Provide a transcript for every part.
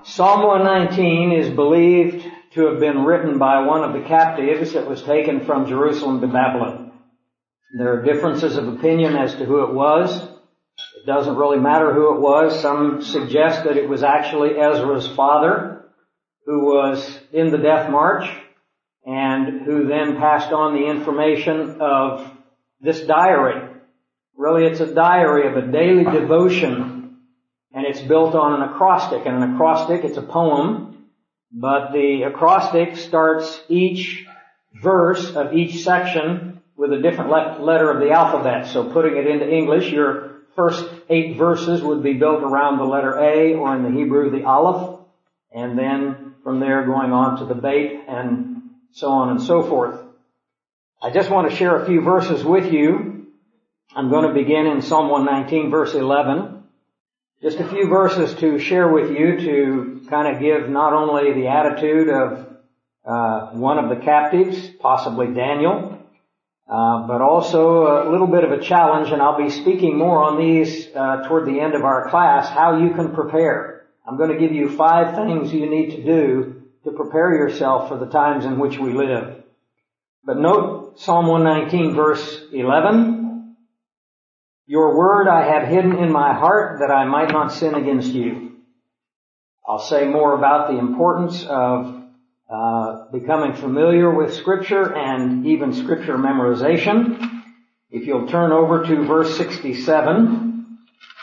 Psalm 119 is believed to have been written by one of the captives that was taken from Jerusalem to Babylon. There are differences of opinion as to who it was. It doesn't really matter who it was. Some suggest that it was actually Ezra's father who was in the death march and who then passed on the information of this diary. Really, it's a diary of a daily devotion. And it's built on an acrostic. And an acrostic, it's a poem, but the acrostic starts each verse of each section with a different letter of the alphabet. So putting it into English, your first 8 verses would be built around the letter A, or in the Hebrew, the Aleph, and then from there going on to the Beit, and so on and so forth. I just want to share a few verses with you. I'm going to begin in Psalm 119, verse 11. Just a few verses to share with you to kind of give not only the attitude of one of the captives, possibly Daniel, but also a little bit of a challenge, and I'll be speaking more on these toward the end of our class, how you can prepare. I'm going to give you 5 things you need to do to prepare yourself for the times in which we live. But note Psalm 119, verse 11. Your word I have hidden in my heart that I might not sin against you. I'll say more about the importance of becoming familiar with Scripture and even Scripture memorization. If you'll turn over to verse 67,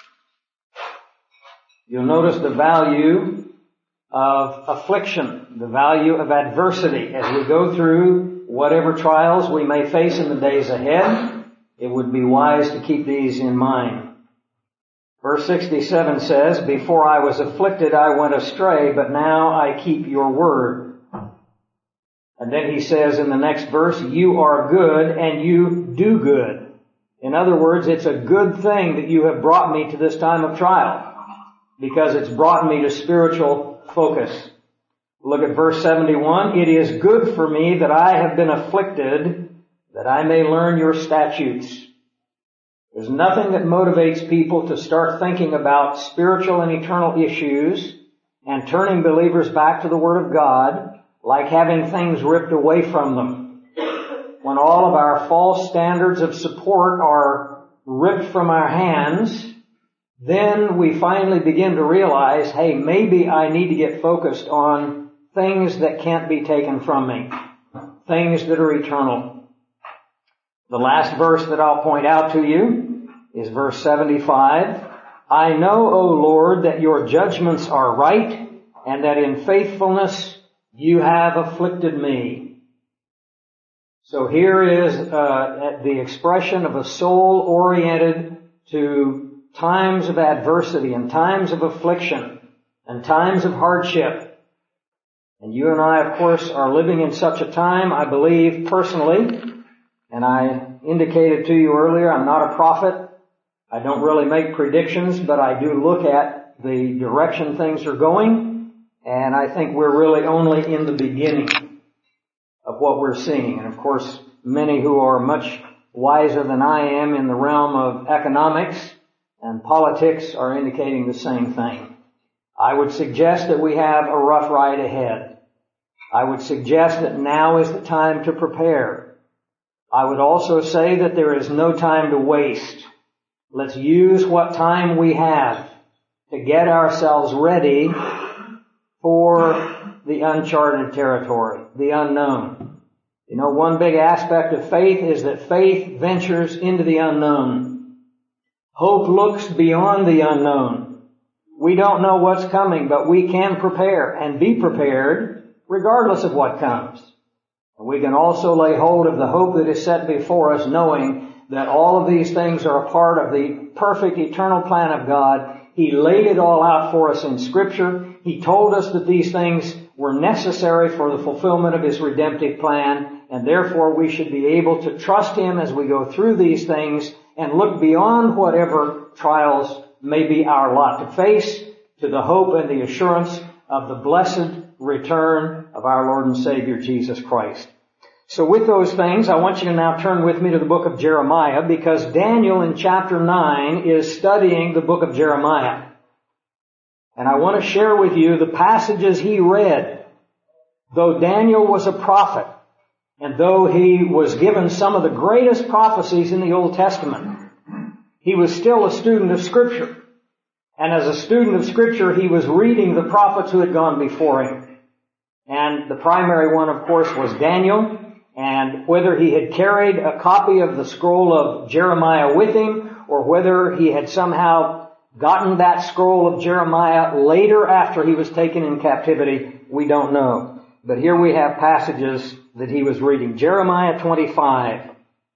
you'll notice the value of affliction, the value of adversity as we go through whatever trials we may face in the days ahead. It would be wise to keep these in mind. Verse 67 says, before I was afflicted I went astray, but now I keep your word. And then he says in the next verse, you are good and you do good. In other words, it's a good thing that you have brought me to this time of trial, because it's brought me to spiritual focus. Look at verse 71. It is good for me that I have been afflicted, that I may learn your statutes. There's nothing that motivates people to start thinking about spiritual and eternal issues and turning believers back to the Word of God like having things ripped away from them. When all of our false standards of support are ripped from our hands, then we finally begin to realize, hey, maybe I need to get focused on things that can't be taken from me, things that are eternal. The last verse that I'll point out to you is verse 75. I know, O Lord, that your judgments are right, and that in faithfulness you have afflicted me. So here is the expression of a soul oriented to times of adversity and times of affliction and times of hardship. And you and I, of course, are living in such a time, I believe personally. And I indicated to you earlier, I'm not a prophet. I don't really make predictions, but I do look at the direction things are going. And I think we're really only in the beginning of what we're seeing. And of course, many who are much wiser than I am in the realm of economics and politics are indicating the same thing. I would suggest that we have a rough ride ahead. I would suggest that now is the time to prepare. I would also say that there is no time to waste. Let's use what time we have to get ourselves ready for the uncharted territory, the unknown. You know, one big aspect of faith is that faith ventures into the unknown. Hope looks beyond the unknown. We don't know what's coming, but we can prepare and be prepared regardless of what comes. We can also lay hold of the hope that is set before us, knowing that all of these things are a part of the perfect eternal plan of God. He laid it all out for us in Scripture. He told us that these things were necessary for the fulfillment of His redemptive plan, and therefore we should be able to trust Him as we go through these things and look beyond whatever trials may be our lot to face to the hope and the assurance of the blessed return of our Lord and Savior Jesus Christ. So with those things, I want you to now turn with me to the book of Jeremiah, because Daniel in chapter 9 is studying the book of Jeremiah. And I want to share with you the passages he read. Though Daniel was a prophet, and though he was given some of the greatest prophecies in the Old Testament, he was still a student of Scripture. And as a student of Scripture, he was reading the prophets who had gone before him. And the primary one, of course, was Daniel. And whether he had carried a copy of the scroll of Jeremiah with him, or whether he had somehow gotten that scroll of Jeremiah later after he was taken in captivity, we don't know. But here we have passages that he was reading. Jeremiah 25.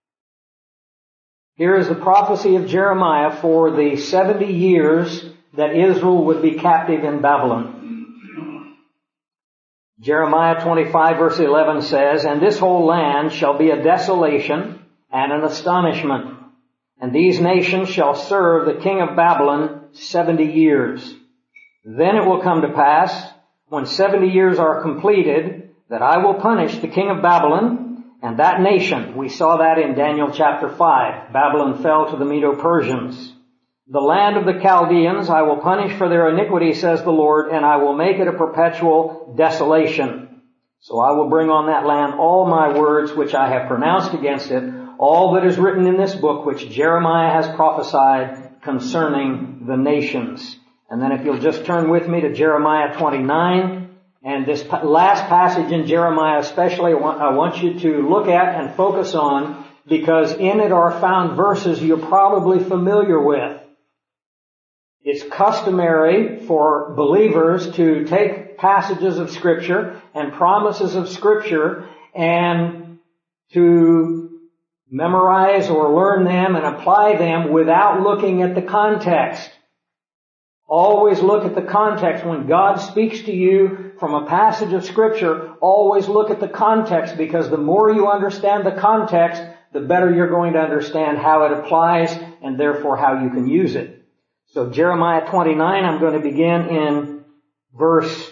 Here is the prophecy of Jeremiah for the 70 years that Israel would be captive in Babylon. Jeremiah 25 verse 11 says, "And this whole land shall be a desolation and an astonishment, and these nations shall serve the king of Babylon 70 years. Then it will come to pass, when 70 years are completed, that I will punish the king of Babylon and that nation." We saw that in Daniel chapter 5. Babylon fell to the Medo-Persians. "The land of the Chaldeans I will punish for their iniquity, says the Lord, and I will make it a perpetual desolation. So I will bring on that land all my words which I have pronounced against it, all that is written in this book which Jeremiah has prophesied concerning the nations." And then if you'll just turn with me to Jeremiah 29, and this last passage in Jeremiah especially I want you to look at and focus on, because in it are found verses you're probably familiar with. It's customary for believers to take passages of Scripture and promises of Scripture and to memorize or learn them and apply them without looking at the context. Always look at the context. When God speaks to you from a passage of Scripture, always look at the context, because the more you understand the context, the better you're going to understand how it applies and therefore how you can use it. So Jeremiah 29, I'm going to begin in verse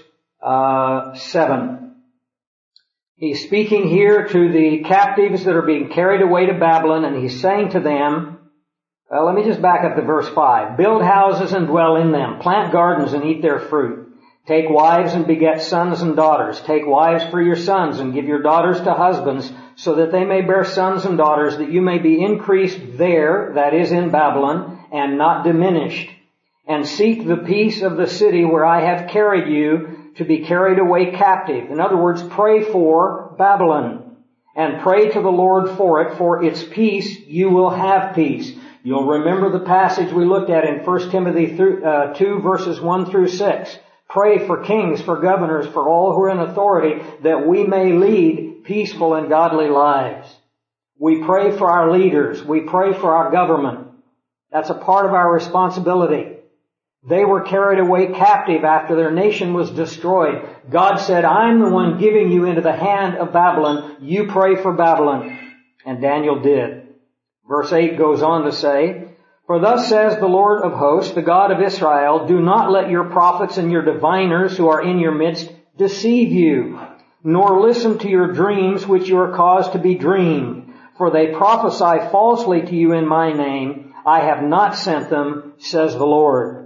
7. He's speaking here to the captives that are being carried away to Babylon, and he's saying to them, let me just back up to verse 5. "Build houses and dwell in them. Plant gardens and eat their fruit. Take wives and beget sons and daughters. Take wives for your sons and give your daughters to husbands, so that they may bear sons and daughters, that you may be increased there," that is in Babylon, "and not diminished. And seek the peace of the city where I have carried you to be carried away captive." In other words, pray for Babylon. "And pray to the Lord for it, for its peace you will have peace." You'll remember the passage we looked at in 1 Timothy 2 verses 1 through 6. Pray for kings, for governors, for all who are in authority, that we may lead peaceful and godly lives. We pray for our leaders. We pray for our government. That's a part of our responsibility. They were carried away captive after their nation was destroyed. God said, "I'm the one giving you into the hand of Babylon. You pray for Babylon." And Daniel did. Verse 8 goes on to say, "For thus says the Lord of hosts, the God of Israel, do not let your prophets and your diviners who are in your midst deceive you, nor listen to your dreams which you are caused to be dreamed. For they prophesy falsely to you in my name. I have not sent them, says the Lord."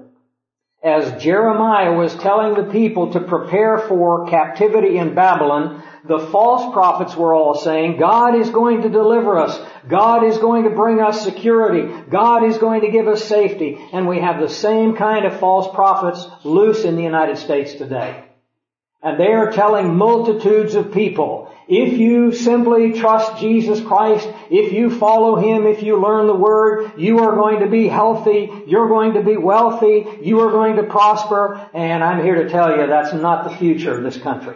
As Jeremiah was telling the people to prepare for captivity in Babylon, the false prophets were all saying, God is going to deliver us. God is going to bring us security. God is going to give us safety. And we have the same kind of false prophets loose in the United States today. And they are telling multitudes of people, if you simply trust Jesus Christ, if you follow Him, if you learn the Word, you are going to be healthy, you're going to be wealthy, you are going to prosper. And I'm here to tell you that's not the future of this country.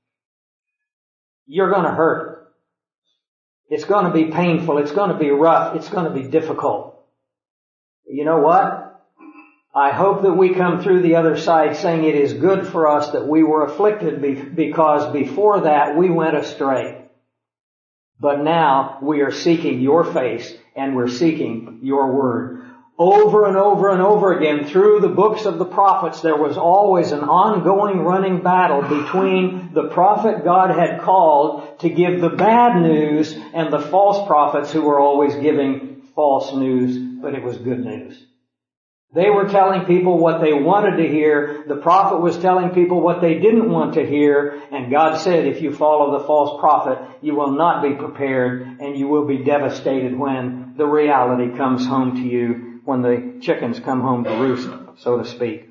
You're going to hurt. It's going to be painful. It's going to be rough. It's going to be difficult. You know what? I hope that we come through the other side saying it is good for us that we were afflicted because before that we went astray. But now we are seeking your face and we're seeking your word. Over and over and over again through the books of the prophets, there was always an ongoing running battle between the prophet God had called to give the bad news and the false prophets who were always giving false news, but it was good news. They were telling people what they wanted to hear. The prophet was telling people what they didn't want to hear. And God said, if you follow the false prophet, you will not be prepared and you will be devastated when the reality comes home to you, when the chickens come home to roost, so to speak.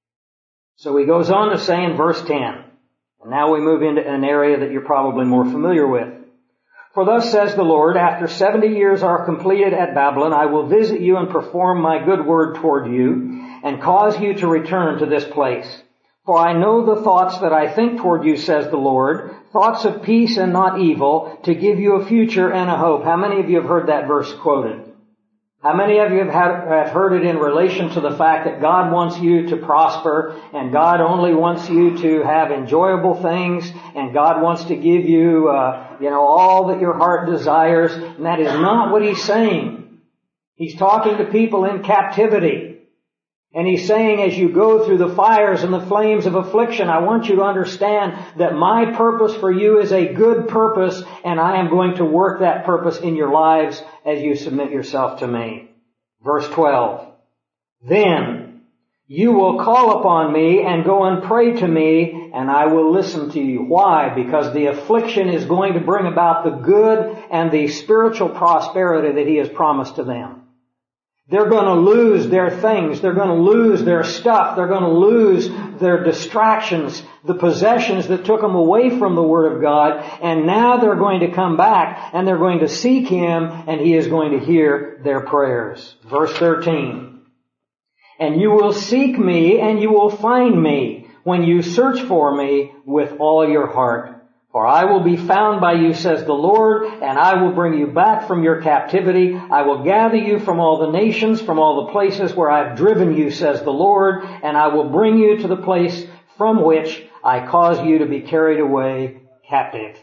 So he goes on to say in verse 10, and now we move into an area that you're probably more familiar with. For thus says the Lord, after 70 years are completed at Babylon, I will visit you and perform my good word toward you, and cause you to return to this place. For I know the thoughts that I think toward you, says the Lord, thoughts of peace and not evil, to give you a future and a hope. How many of you have heard that verse quoted? How many of you have heard it in relation to the fact that God wants you to prosper, and God only wants you to have enjoyable things, and God wants to give you, all that your heart desires? And that is not what He's saying. He's talking to people in captivity. And He's saying, as you go through the fires and the flames of affliction, I want you to understand that my purpose for you is a good purpose, and I am going to work that purpose in your lives as you submit yourself to me. Verse 12. Then you will call upon me and go and pray to me, and I will listen to you. Why? Because the affliction is going to bring about the good and the spiritual prosperity that He has promised to them. They're going to lose their things. They're going to lose their stuff. They're going to lose their distractions, the possessions that took them away from the Word of God. And now they're going to come back and they're going to seek Him, and He is going to hear their prayers. Verse 13. And you will seek me and you will find me when you search for me with all your heart. For I will be found by you, says the Lord, and I will bring you back from your captivity. I will gather you from all the nations, from all the places where I have driven you, says the Lord, and I will bring you to the place from which I caused you to be carried away captive.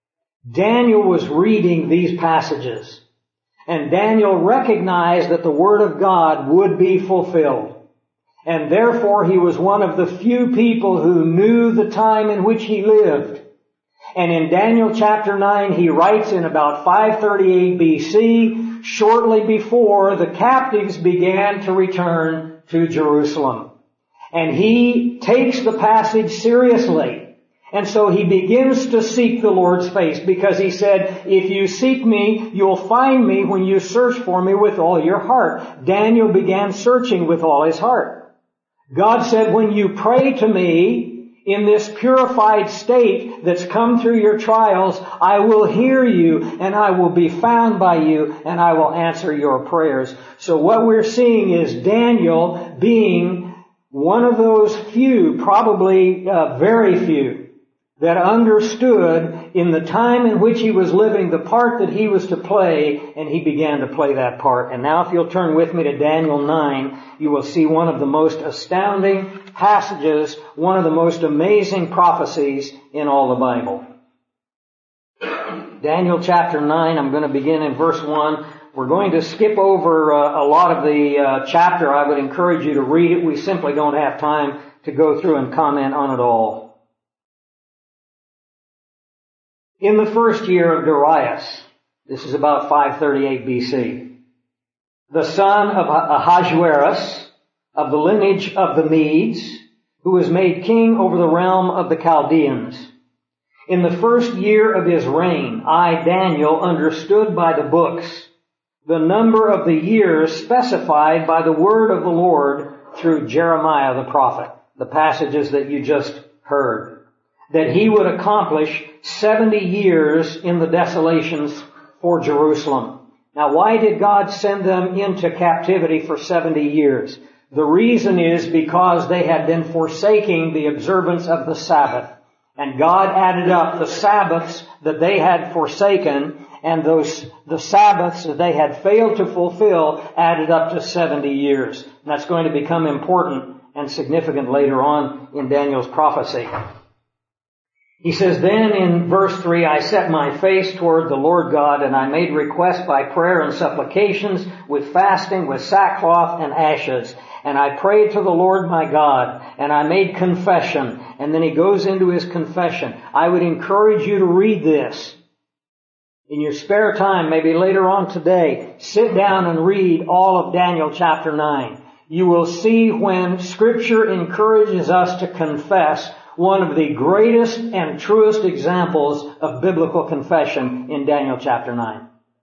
Daniel was reading these passages, and Daniel recognized that the Word of God would be fulfilled. And therefore he was one of the few people who knew the time in which he lived. And in Daniel chapter 9, he writes in about 538 BC, shortly before the captives began to return to Jerusalem. And he takes the passage seriously. And so he begins to seek the Lord's face, because he said, if you seek me, you'll find me when you search for me with all your heart. Daniel began searching with all his heart. God said, when you pray to me, in this purified state that's come through your trials, I will hear you and I will be found by you and I will answer your prayers. So what we're seeing is Daniel being one of those few, probably very few, that understood in the time in which he was living the part that he was to play, and he began to play that part. And now if you'll turn with me to Daniel 9, you will see one of the most astounding passages, one of the most amazing prophecies in all the Bible. Daniel chapter 9, I'm going to begin in verse 1. We're going to skip over a lot of the chapter. I would encourage you to read it. We simply don't have time to go through and comment on it all. In the first year of Darius, this is about 538 BC, the son of Ahasuerus, of the lineage of the Medes, who was made king over the realm of the Chaldeans. In the first year of his reign, I, Daniel, understood by the books the number of the years specified by the word of the Lord through Jeremiah the prophet, the passages that you just heard, that he would accomplish 70 years in the desolations for Jerusalem. Now, why did God send them into captivity for 70 years? The reason is because they had been forsaking the observance of the Sabbath. And God added up the Sabbaths that they had forsaken, and the Sabbaths that they had failed to fulfill added up to 70 years. And that's going to become important and significant later on in Daniel's prophecy. He says, then in verse 3, I set my face toward the Lord God, and I made request by prayer and supplications, with fasting, with sackcloth and ashes. And I prayed to the Lord my God, and I made confession. And then he goes into his confession. I would encourage you to read this in your spare time, maybe later on today. Sit down and read all of Daniel chapter 9. you will see when Scripture encourages us to confess one of the greatest and truest examples of biblical confession in Daniel chapter 9.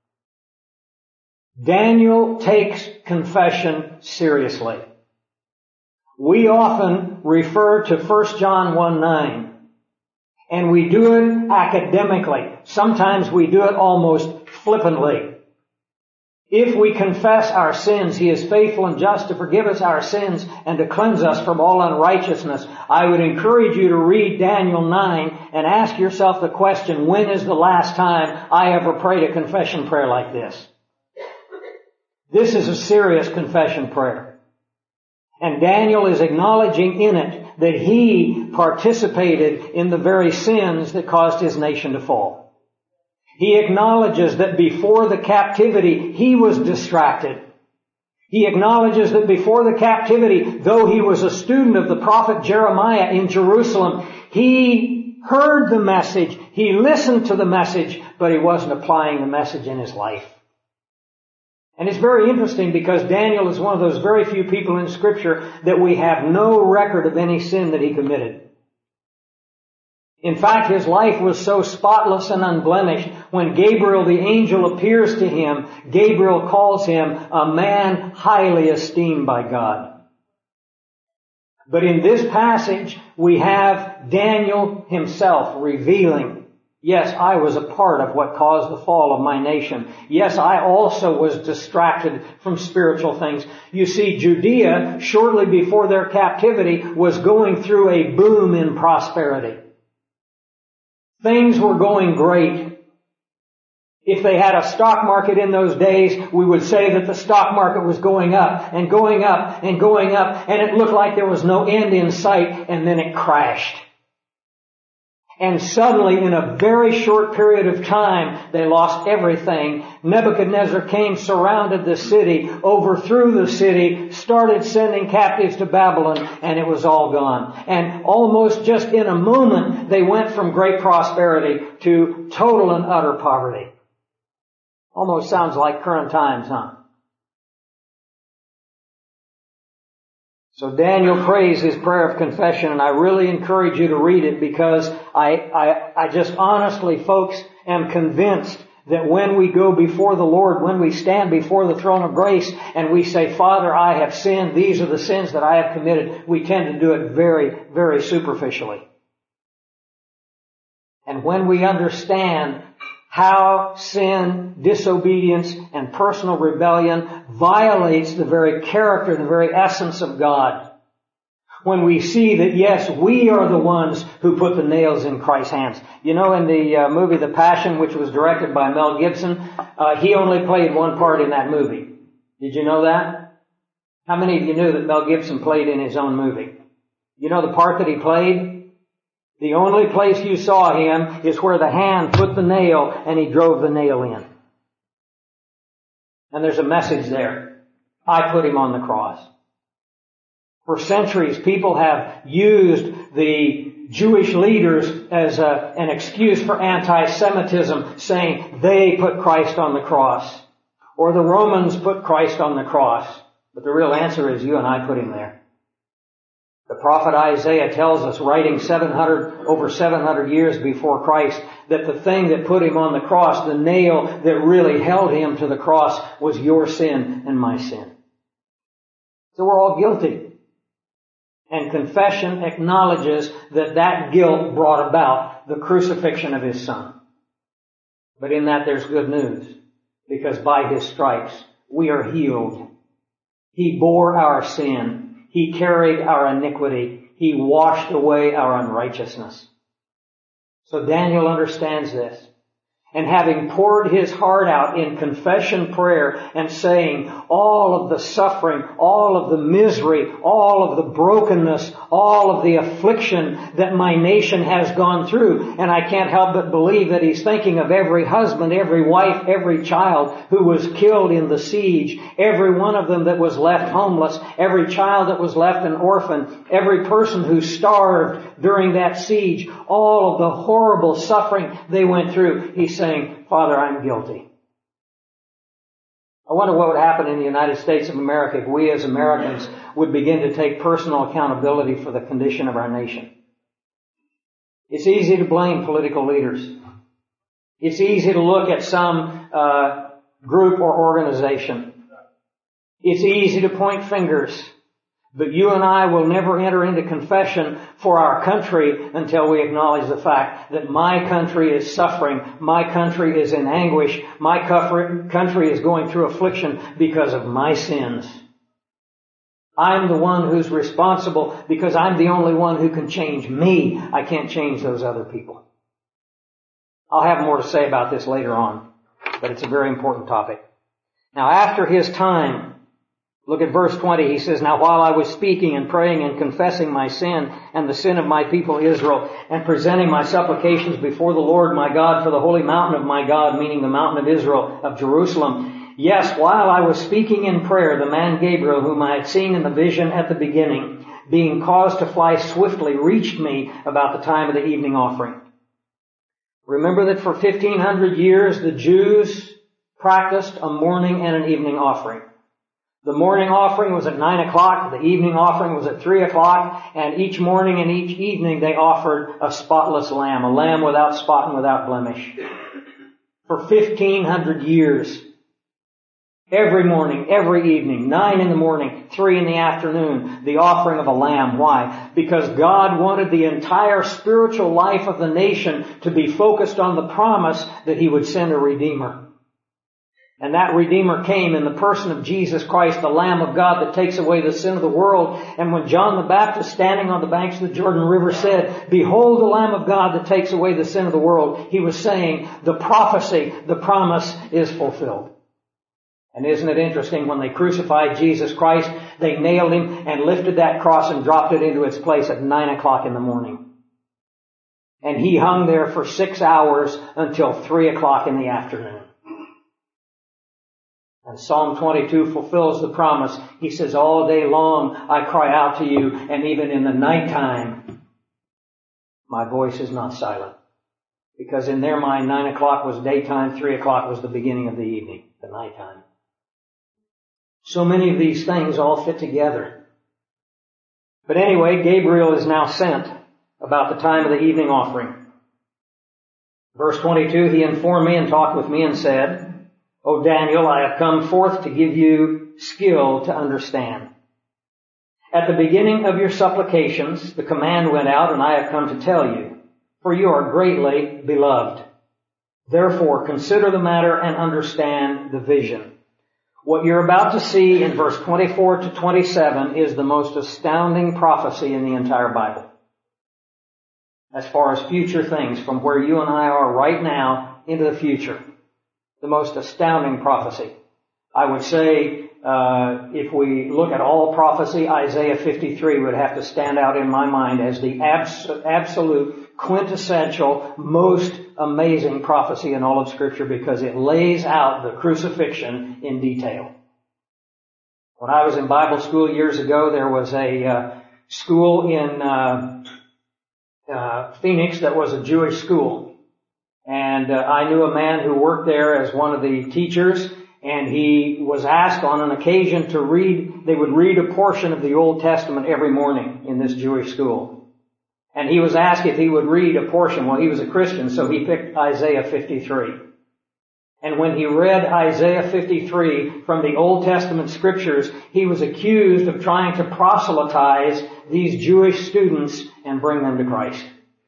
Daniel takes confession seriously. We often refer to 1 John 1:9, and we do it academically. Sometimes we do it almost flippantly. If we confess our sins, He is faithful and just to forgive us our sins and to cleanse us from all unrighteousness. I would encourage you to read Daniel 9 and ask yourself the question, when is the last time I ever prayed a confession prayer like this? This is a serious confession prayer. And Daniel is acknowledging in it that he participated in the very sins that caused his nation to fall. He acknowledges that before the captivity, he was distracted. He acknowledges that before the captivity, though he was a student of the prophet Jeremiah in Jerusalem, he heard the message, he listened to the message, but he wasn't applying the message in his life. And it's very interesting because Daniel is one of those very few people in Scripture that we have no record of any sin that he committed. In fact, his life was so spotless and unblemished, when Gabriel the angel appears to him, Gabriel calls him a man highly esteemed by God. But in this passage, we have Daniel himself revealing, yes, I was a part of what caused the fall of my nation. Yes, I also was distracted from spiritual things. You see, Judea, shortly before their captivity, was going through a boom in prosperity. Things were going great. If they had a stock market in those days, we would say that the stock market was going up and going up and going up, and it looked like there was no end in sight, and then it crashed. And suddenly, in a very short period of time, they lost everything. Nebuchadnezzar came, surrounded the city, overthrew the city, started sending captives to Babylon, and it was all gone. And almost just in a moment, they went from great prosperity to total and utter poverty. Almost sounds like current times, huh? So Daniel prays his prayer of confession, and I really encourage you to read it because I just honestly, folks, am convinced that when we go before the Lord, when we stand before the throne of grace and we say, Father, I have sinned, these are the sins that I have committed, we tend to do it very, very superficially. And when we understand how sin, disobedience, and personal rebellion violates the very character, the very essence of God. When we see that, yes, we are the ones who put the nails in Christ's hands. You know, in the movie The Passion, which was directed by Mel Gibson, he only played one part in that movie. Did you know that? How many of you knew that Mel Gibson played in his own movie? You know the part that he played? The only place you saw him is where the hand put the nail and he drove the nail in. And there's a message there. I put him on the cross. For centuries, people have used the Jewish leaders as an excuse for anti-Semitism, saying they put Christ on the cross. Or the Romans put Christ on the cross. But the real answer is you and I put him there. The prophet Isaiah tells us, writing over 700 years before Christ, that the thing that put him on the cross, the nail that really held him to the cross, was your sin and my sin. So we're all guilty. And confession acknowledges that that guilt brought about the crucifixion of His Son. But in that there's good news, because by His stripes we are healed. He bore our sin. He carried our iniquity. He washed away our unrighteousness. So Daniel understands this. And having poured his heart out in confession prayer and saying all of the suffering, all of the misery, all of the brokenness, all of the affliction that my nation has gone through. And I can't help but believe that he's thinking of every husband, every wife, every child who was killed in the siege, every one of them that was left homeless, every child that was left an orphan, every person who starved during that siege, all of the horrible suffering they went through. He's saying, Father, I'm guilty. I wonder what would happen in the United States of America if we as Americans would begin to take personal accountability for the condition of our nation. It's easy to blame political leaders. It's easy to look at some group or organization. It's easy to point fingers. But you and I will never enter into confession for our country until we acknowledge the fact that my country is suffering, my country is in anguish, my country is going through affliction because of my sins. I'm the one who's responsible because I'm the only one who can change me. I can't change those other people. I'll have more to say about this later on, but it's a very important topic. Now, after his time, look at verse 20. He says, "Now while I was speaking and praying and confessing my sin and the sin of my people Israel and presenting my supplications before the Lord my God for the holy mountain of my God," meaning the mountain of Israel, of Jerusalem, "yes, while I was speaking in prayer, the man Gabriel, whom I had seen in the vision at the beginning, being caused to fly swiftly, reached me about the time of the evening offering." Remember that for 1,500 years the Jews practiced a morning and an evening offering. The morning offering was at 9 o'clock, the evening offering was at 3 o'clock, and each morning and each evening they offered a spotless lamb, a lamb without spot and without blemish. For 1,500 years, every morning, every evening, 9 in the morning, 3 in the afternoon, the offering of a lamb. Why? Because God wanted the entire spiritual life of the nation to be focused on the promise that He would send a Redeemer. And that Redeemer came in the person of Jesus Christ, the Lamb of God that takes away the sin of the world. And when John the Baptist, standing on the banks of the Jordan River, said, "Behold the Lamb of God that takes away the sin of the world," he was saying the prophecy, the promise is fulfilled. And isn't it interesting, when they crucified Jesus Christ, they nailed Him and lifted that cross and dropped it into its place at 9 o'clock in the morning. And He hung there for 6 hours until 3 o'clock in the afternoon. And Psalm 22 fulfills the promise. He says, "All day long I cry out to you, and even in the nighttime my voice is not silent." Because in their mind, 9 o'clock was daytime, 3 o'clock was the beginning of the evening, the nighttime. So many of these things all fit together. But anyway, Gabriel is now sent about the time of the evening offering. Verse 22, "He informed me and talked with me and said, 'O Daniel, I have come forth to give you skill to understand. At the beginning of your supplications, the command went out, and I have come to tell you, for you are greatly beloved. Therefore, consider the matter and understand the vision.'" What you're about to see in verse 24 to 27 is the most astounding prophecy in the entire Bible. As far as future things, from where you and I are right now into the future. The most astounding prophecy. I would say, if we look at all prophecy, Isaiah 53 would have to stand out in my mind as the absolute, quintessential, most amazing prophecy in all of Scripture, because it lays out the crucifixion in detail. When I was in Bible school years ago, there was a school in Phoenix that was a Jewish school. And I knew a man who worked there as one of the teachers, and he was asked on an occasion to read, they would read a portion of the Old Testament every morning in this Jewish school. And he was asked if he would read a portion. Well, he was a Christian, so he picked Isaiah 53. And when he read Isaiah 53 from the Old Testament Scriptures, he was accused of trying to proselytize these Jewish students and bring them to Christ.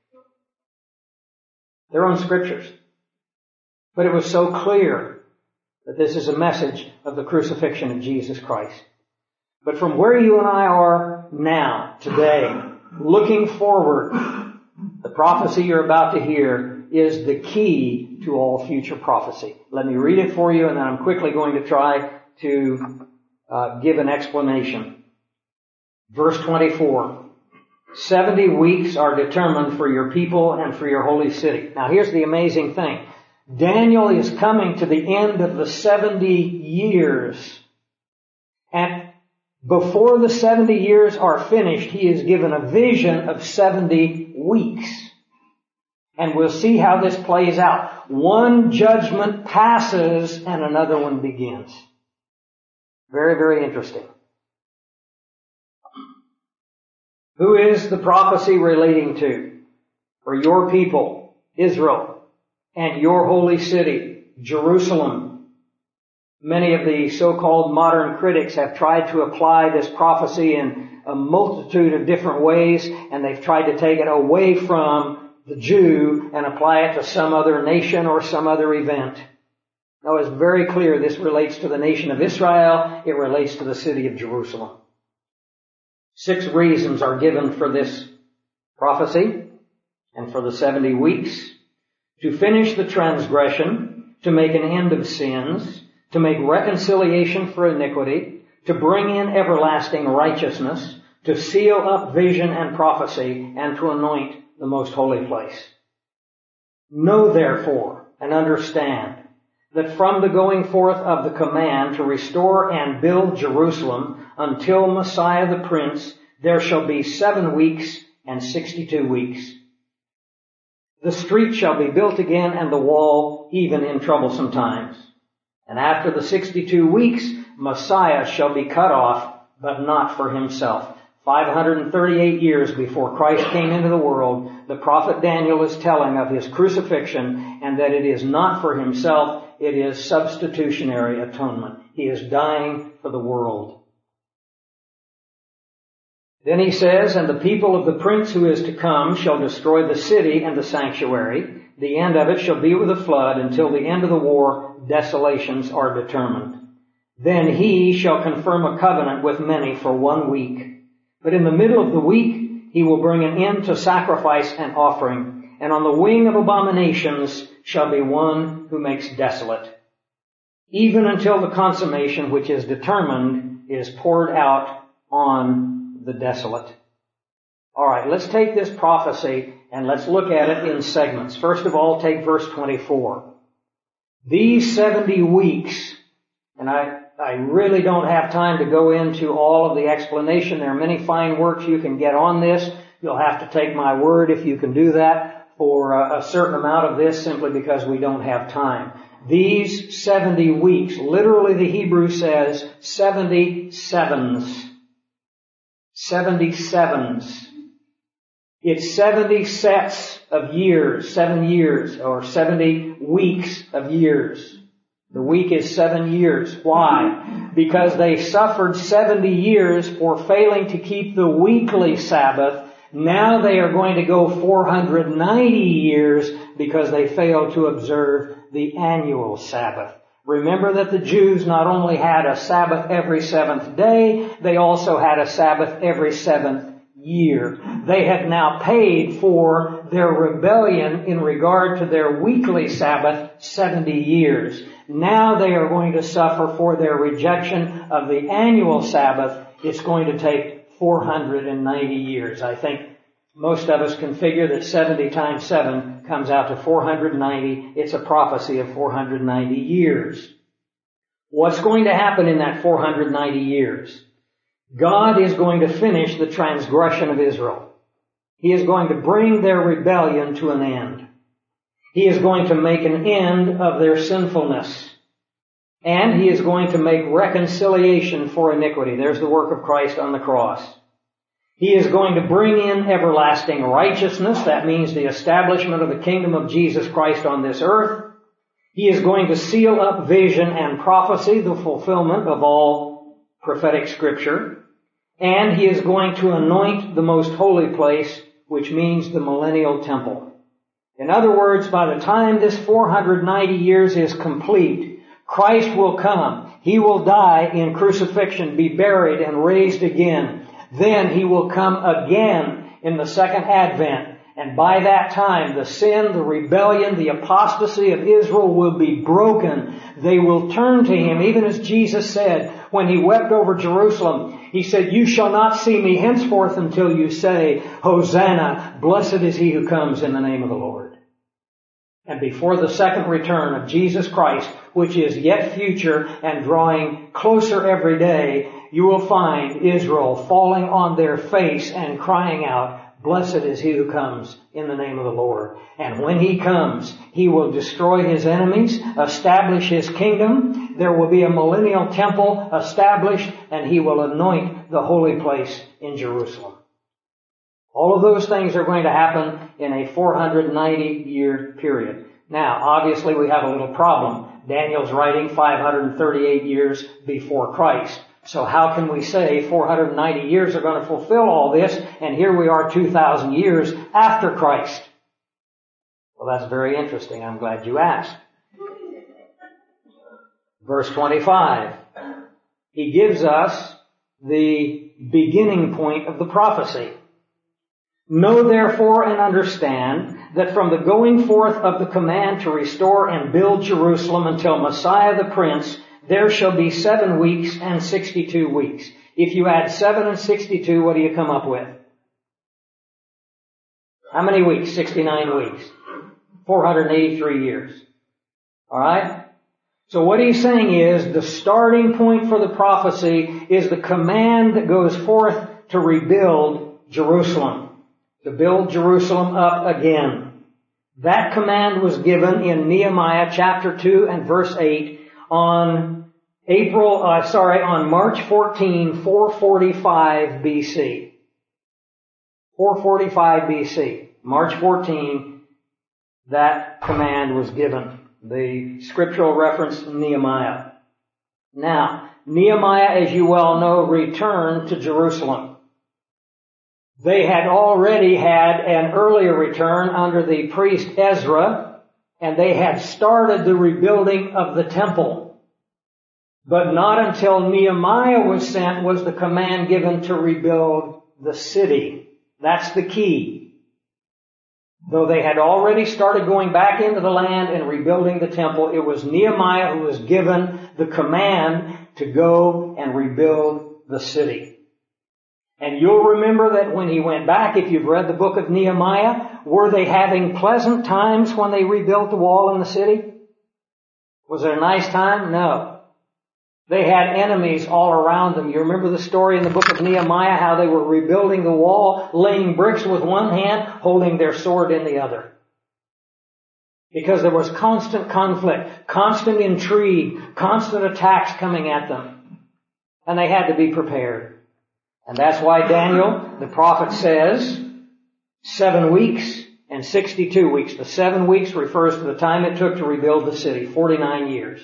Their own Scriptures. But it was so clear that this is a message of the crucifixion of Jesus Christ. But from where you and I are now, today, looking forward, the prophecy you're about to hear is the key to all future prophecy. Let me read it for you, and then I'm quickly going to try to give an explanation. Verse 24. 70 weeks are determined for your people and for your holy city. Now here's the amazing thing. Daniel is coming to the end of the 70 years. And before the 70 years are finished, he is given a vision of 70 weeks. And we'll see how this plays out. One judgment passes and another one begins. Very, very interesting. Who is the prophecy relating to? For your people, Israel, and your holy city, Jerusalem. Many of the so-called modern critics have tried to apply this prophecy in a multitude of different ways, and they've tried to take it away from the Jew and apply it to some other nation or some other event. No, it's very clear this relates to the nation of Israel. It relates to the city of Jerusalem. 6 reasons are given for this prophecy and for the 70 weeks. To finish the transgression, to make an end of sins, to make reconciliation for iniquity, to bring in everlasting righteousness, to seal up vision and prophecy, and to anoint the most holy place. Know therefore and understand that from the going forth of the command to restore and build Jerusalem until Messiah the Prince, there shall be 7 weeks and 62 weeks. The street shall be built again and the wall even in troublesome times. And after the 62 weeks, Messiah shall be cut off, but not for himself. 538 years before Christ came into the world, the prophet Daniel is telling of his crucifixion and that it is not for himself, it is substitutionary atonement. He is dying for the world. Then he says, and the people of the prince who is to come shall destroy the city and the sanctuary. The end of it shall be with a flood. Until the end of the war, desolations are determined. Then he shall confirm a covenant with many for 1 week. But in the middle of the week, he will bring an end to sacrifice and offering. And on the wing of abominations shall be one who makes desolate. Even until the consummation which is determined is poured out on the desolate. All right, let's take this prophecy and let's look at it in segments. First of all, take verse 24. These 70 weeks, and I really don't have time to go into all of the explanation. There are many fine works you can get on this. You'll have to take my word if you can do that for a certain amount of this simply because we don't have time. These 70 weeks, literally the Hebrew says 70 sevens. 70 sevens. It's 70 sets of years, 7 years, or 70 weeks of years. The week is 7 years. Why? Because they suffered 70 years for failing to keep the weekly Sabbath. Now they are going to go 490 years because they failed to observe the annual Sabbath. Remember that the Jews not only had a Sabbath every 7th day, they also had a Sabbath every 7th year. They had now paid for their rebellion in regard to their weekly Sabbath 70 years. Now they are going to suffer for their rejection of the annual Sabbath. It's going to take 490 years. I think most of us can figure that 70 times 7 comes out to 490. It's a prophecy of 490 years. What's going to happen in that 490 years? God is going to finish the transgression of Israel. He is going to bring their rebellion to an end. He is going to make an end of their sinfulness. And He is going to make reconciliation for iniquity. There's the work of Christ on the cross. He is going to bring in everlasting righteousness. That means the establishment of the kingdom of Jesus Christ on this earth. He is going to seal up vision and prophecy, the fulfillment of all prophetic scripture. And He is going to anoint the most holy place, which means the millennial temple. In other words, by the time this 490 years is complete, Christ will come. He will die in crucifixion, be buried, and raised again. Then He will come again in the second advent. And by that time, the sin, the rebellion, the apostasy of Israel will be broken. They will turn to Him, even as Jesus said when He wept over Jerusalem. He said, "You shall not see me henceforth until you say, Hosanna, blessed is He who comes in the name of the Lord." And before the second return of Jesus Christ, which is yet future and drawing closer every day, you will find Israel falling on their face and crying out, Blessed is he who comes in the name of the Lord. And when he comes, he will destroy his enemies, establish his kingdom. There will be a millennial temple established, and he will anoint the holy place in Jerusalem. All of those things are going to happen in a 490-year period. Now, obviously we have a little problem. Daniel's writing 538 years before Christ. So how can we say 490 years are going to fulfill all this, and here we are 2,000 years after Christ? Well, that's very interesting. I'm glad you asked. Verse 25. He gives us the beginning point of the prophecy. Know therefore and understand that from the going forth of the command to restore and build Jerusalem until Messiah the Prince, there shall be 7 weeks and 62 weeks. If you add 7 and 62, what do you come up with? How many weeks? 69 weeks. 483 years. Alright? So what he's saying is the starting point for the prophecy is the command that goes forth to rebuild Jerusalem. To build Jerusalem up again. That command was given in Nehemiah chapter 2 and verse 8 on March 14, 445 BC. 445 BC. March 14, that command was given. The scriptural reference in Nehemiah. Now, Nehemiah, as you well know, returned to Jerusalem. They had already had an earlier return under the priest Ezra, and they had started the rebuilding of the temple. But not until Nehemiah was sent was the command given to rebuild the city. That's the key. Though they had already started going back into the land and rebuilding the temple, it was Nehemiah who was given the command to go and rebuild the city. And you'll remember that when he went back, if you've read the book of Nehemiah, were they having pleasant times when they rebuilt the wall in the city? Was it a nice time? No. They had enemies all around them. You remember the story in the book of Nehemiah, how they were rebuilding the wall, laying bricks with one hand, holding their sword in the other. Because there was constant conflict, constant intrigue, constant attacks coming at them. And they had to be prepared. And that's why Daniel, the prophet, says 7 weeks and 62 weeks. The 7 weeks refers to the time it took to rebuild the city, 49 years.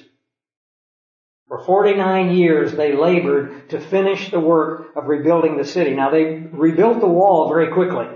For 49 years they labored to finish the work of rebuilding the city. Now they rebuilt the wall very quickly.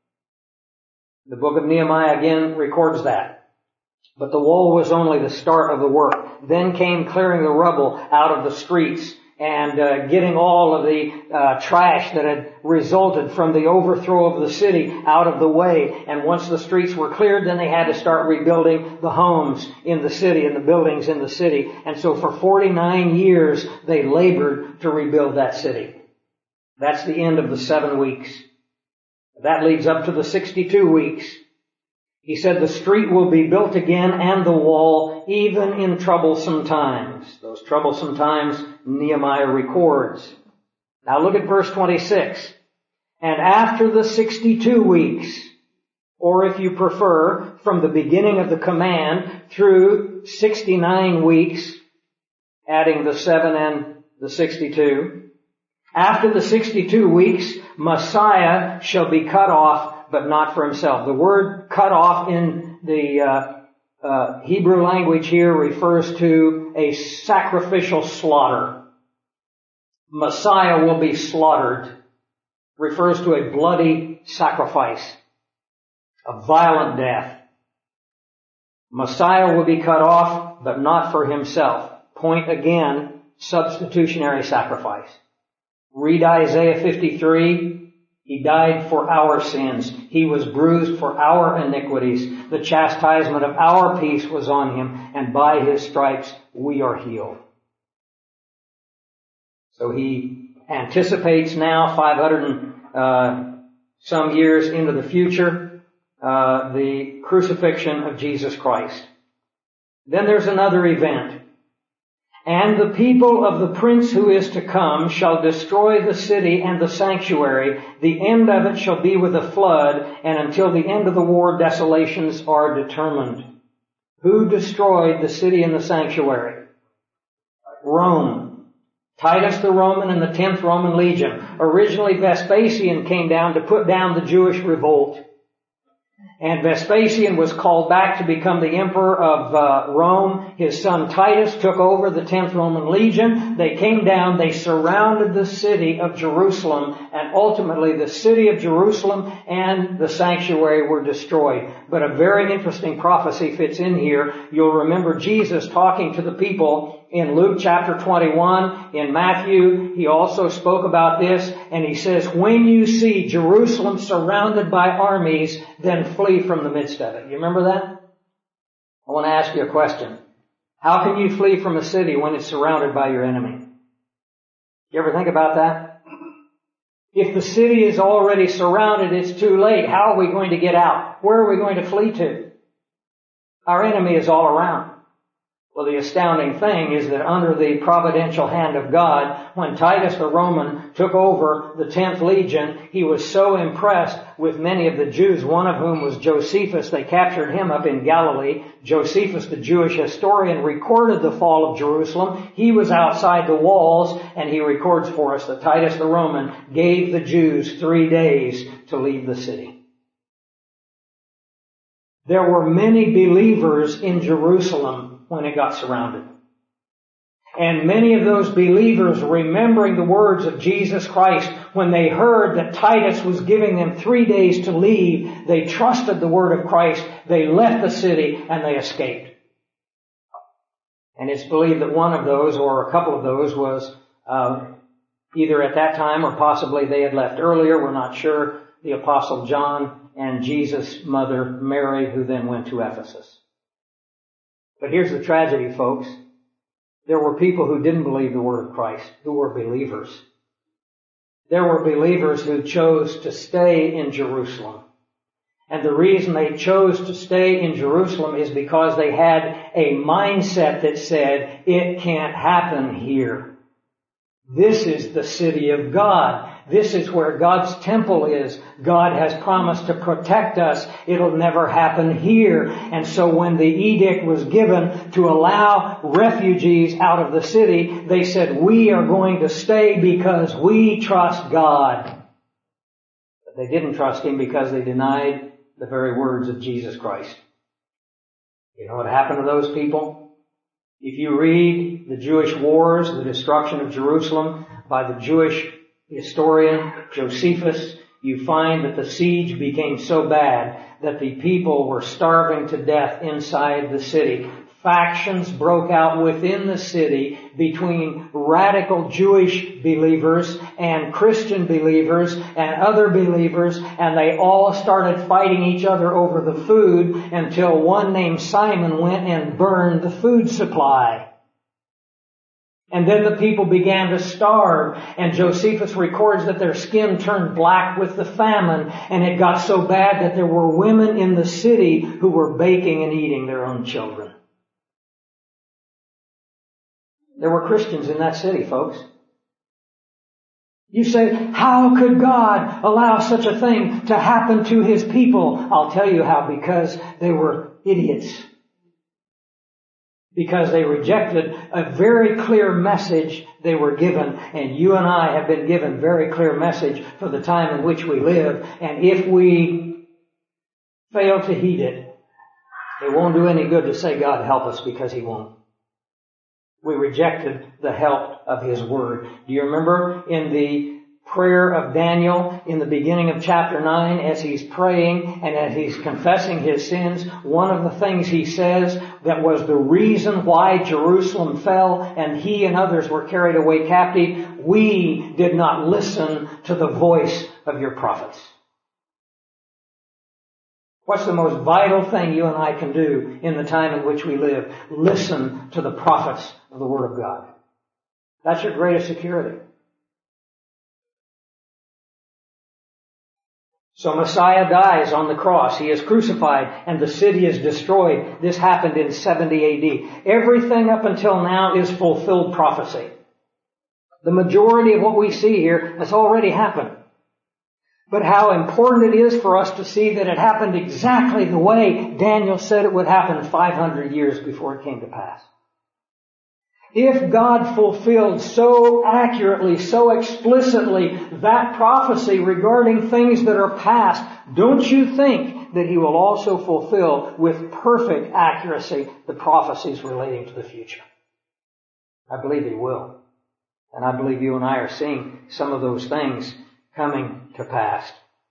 The book of Nehemiah again records that. But the wall was only the start of the work. Then came clearing the rubble out of the streets and getting all of the trash that had resulted from the overthrow of the city out of the way. And once the streets were cleared, then they had to start rebuilding the homes in the city and the buildings in the city. And so for 49 years, they labored to rebuild that city. That's the end of the 7 weeks. That leads up to the 62 weeks. He said the street will be built again and the wall, even in troublesome times. Those troublesome times Nehemiah records. Now look at verse 26. And after the 62 weeks, or if you prefer, from the beginning of the command through 69 weeks, adding the 7 and the 62, after the 62 weeks, Messiah shall be cut off, but not for himself. The word cut off in the Hebrew language here refers to a sacrificial slaughter. Messiah will be slaughtered. Refers to a bloody sacrifice. A violent death. Messiah will be cut off, but not for himself. Point again, substitutionary sacrifice. Read Isaiah 53. He died for our sins. He was bruised for our iniquities. The chastisement of our peace was on him, and by his stripes we are healed. So he anticipates now 500 and some years into the future, the crucifixion of Jesus Christ. Then there's another event. And the people of the prince who is to come shall destroy the city and the sanctuary. The end of it shall be with a flood, and until the end of the war desolations are determined. Who destroyed the city and the sanctuary? Rome. Titus the Roman and the 10th Roman Legion. Originally Vespasian came down to put down the Jewish revolt. And Vespasian was called back to become the emperor of Rome. His son Titus took over the 10th Roman Legion. They came down, they surrounded the city of Jerusalem, and ultimately the city of Jerusalem and the sanctuary were destroyed. But a very interesting prophecy fits in here. You'll remember Jesus talking to the people in Luke chapter 21, in Matthew. He also spoke about this, and he says, when you see Jerusalem surrounded by armies, then flee from the midst of it. You remember that? I want to ask you a question. How can you flee from a city when it's surrounded by your enemy? You ever think about that? If the city is already surrounded, it's too late. How are we going to get out? Where are we going to flee to? Our enemy is all around. Well, the astounding thing is that under the providential hand of God, when Titus the Roman took over the 10th Legion, he was so impressed with many of the Jews, one of whom was Josephus. They captured him up in Galilee. Josephus, the Jewish historian, recorded the fall of Jerusalem. He was outside the walls, and he records for us that Titus the Roman gave the Jews 3 days to leave the city. There were many believers in Jerusalem when it got surrounded. And many of those believers, remembering the words of Jesus Christ, when they heard that Titus was giving them 3 days to leave, they trusted the word of Christ, they left the city, and they escaped. And it's believed that one of those, or a couple of those, was either at that time or possibly they had left earlier, we're not sure, the Apostle John and Jesus' mother Mary, who then went to Ephesus. But here's the tragedy, folks. There were people who didn't believe the word of Christ, who were believers. There were believers who chose to stay in Jerusalem. And the reason they chose to stay in Jerusalem is because they had a mindset that said, it can't happen here. This is the city of God. This is where God's temple is. God has promised to protect us. It'll never happen here. And so when the edict was given to allow refugees out of the city, they said, we are going to stay because we trust God. But they didn't trust Him because they denied the very words of Jesus Christ. You know what happened to those people? If you read the Jewish wars, the destruction of Jerusalem by the Jewish historian Josephus, you find that the siege became so bad that the people were starving to death inside the city. Factions broke out within the city between radical Jewish believers and Christian believers and other believers, and they all started fighting each other over the food until one named Simon went and burned the food supply. And then the people began to starve, and Josephus records that their skin turned black with the famine, and it got so bad that there were women in the city who were baking and eating their own children. There were Christians in that city, folks. You say, how could God allow such a thing to happen to His people? I'll tell you how, because they were idiots. Because they rejected a very clear message they were given. And you and I have been given very clear message for the time in which we live. And if we fail to heed it, it won't do any good to say, God help us, because He won't. We rejected the help of His Word. Do you remember in the prayer of Daniel in the beginning of chapter 9, as he's praying and as he's confessing his sins, one of the things he says that was the reason why Jerusalem fell and he and others were carried away captive, we did not listen to the voice of your prophets. What's the most vital thing you and I can do in the time in which we live? Listen to the prophets of the Word of God. That's your greatest security. So Messiah dies on the cross. He is crucified and the city is destroyed. This happened in 70 AD. Everything up until now is fulfilled prophecy. The majority of what we see here has already happened. But how important it is for us to see that it happened exactly the way Daniel said it would happen 500 years before it came to pass. If God fulfilled so accurately, so explicitly that prophecy regarding things that are past, don't you think that He will also fulfill with perfect accuracy the prophecies relating to the future? I believe He will. And I believe you and I are seeing some of those things coming to pass.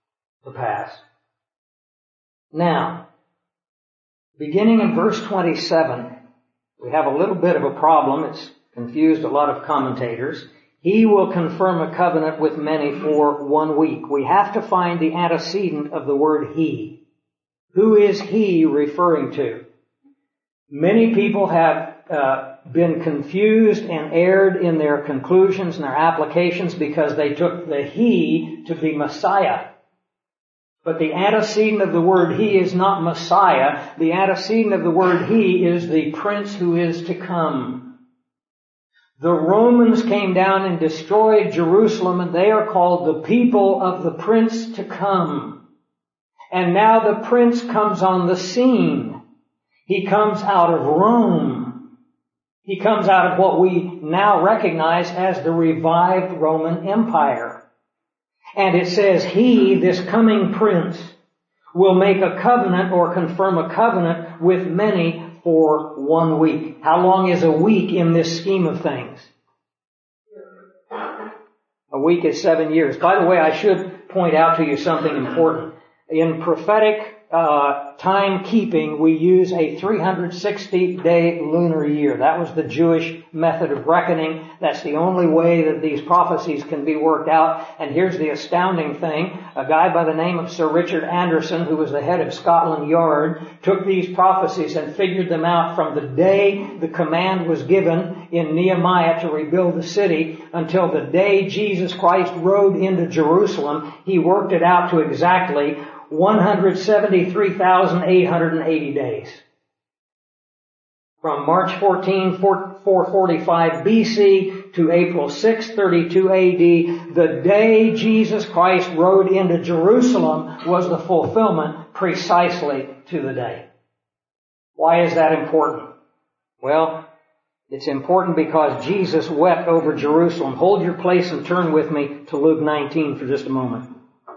Now, beginning in verse 27, we have a little bit of a problem. It's confused a lot of commentators. He will confirm a covenant with many for 1 week. We have to find the antecedent of the word he. Who is he referring to? Many people have been confused and erred in their conclusions and their applications because they took the he to be Messiah. But the antecedent of the word he is not Messiah. The antecedent of the word he is the prince who is to come. The Romans came down and destroyed Jerusalem, and they are called the people of the prince to come. And now the prince comes on the scene. He comes out of Rome. He comes out of what we now recognize as the revived Roman Empire. And it says he, this coming prince, will make a covenant or confirm a covenant with many for 1 week. How long is a week in this scheme of things? A week is 7 years. By the way, I should point out to you something important. In prophetic timekeeping, we use a 360-day lunar year. That was the Jewish method of reckoning. That's the only way that these prophecies can be worked out. And here's the astounding thing. A guy by the name of Sir Richard Anderson, who was the head of Scotland Yard, took these prophecies and figured them out from the day the command was given in Nehemiah to rebuild the city until the day Jesus Christ rode into Jerusalem. He worked it out to exactly 173,880 days. From March 14, 445 BC to April 6, 32 AD, the day Jesus Christ rode into Jerusalem was the fulfillment precisely to the day. Why is that important? Well, it's important because Jesus wept over Jerusalem. Hold your place and turn with me to Luke 19 for just a moment.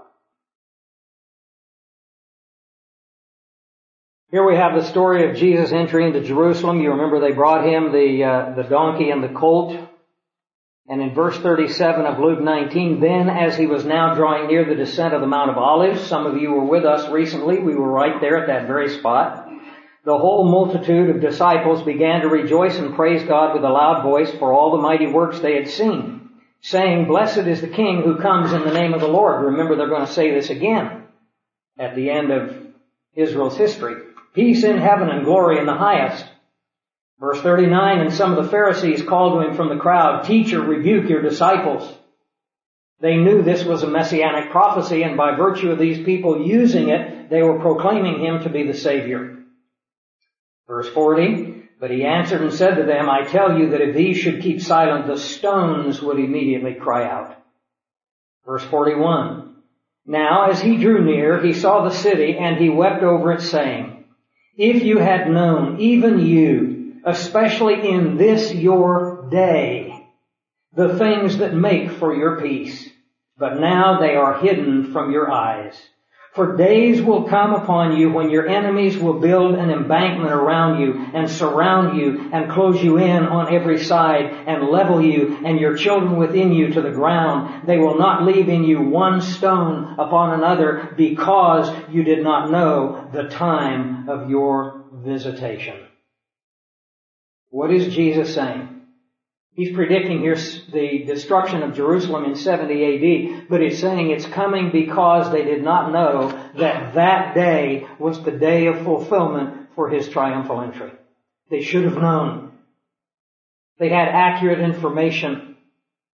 Here we have the story of Jesus entering into Jerusalem. You remember they brought him the donkey and the colt. And in verse 37 of Luke 19, then as he was now drawing near the descent of the Mount of Olives, some of you were with us recently. We were right there at that very spot. The whole multitude of disciples began to rejoice and praise God with a loud voice for all the mighty works they had seen, saying, blessed is the King who comes in the name of the Lord. Remember, they're going to say this again at the end of Israel's history. Peace in heaven and glory in the highest. Verse 39, and some of the Pharisees called to him from the crowd, teacher, rebuke your disciples. They knew this was a messianic prophecy, and by virtue of these people using it, they were proclaiming him to be the Savior. Verse 40, but he answered and said to them, I tell you that if these should keep silent, the stones would immediately cry out. Verse 41, now as he drew near, he saw the city, and he wept over it, saying, if you had known, even you, especially in this your day, the things that make for your peace, but now they are hidden from your eyes. For days will come upon you when your enemies will build an embankment around you and surround you and close you in on every side and level you and your children within you to the ground. They will not leave in you one stone upon another because you did not know the time of your visitation. What is Jesus saying? He's predicting here the destruction of Jerusalem in 70 AD, but he's saying it's coming because they did not know that that day was the day of fulfillment for his triumphal entry. They should have known. They had accurate information.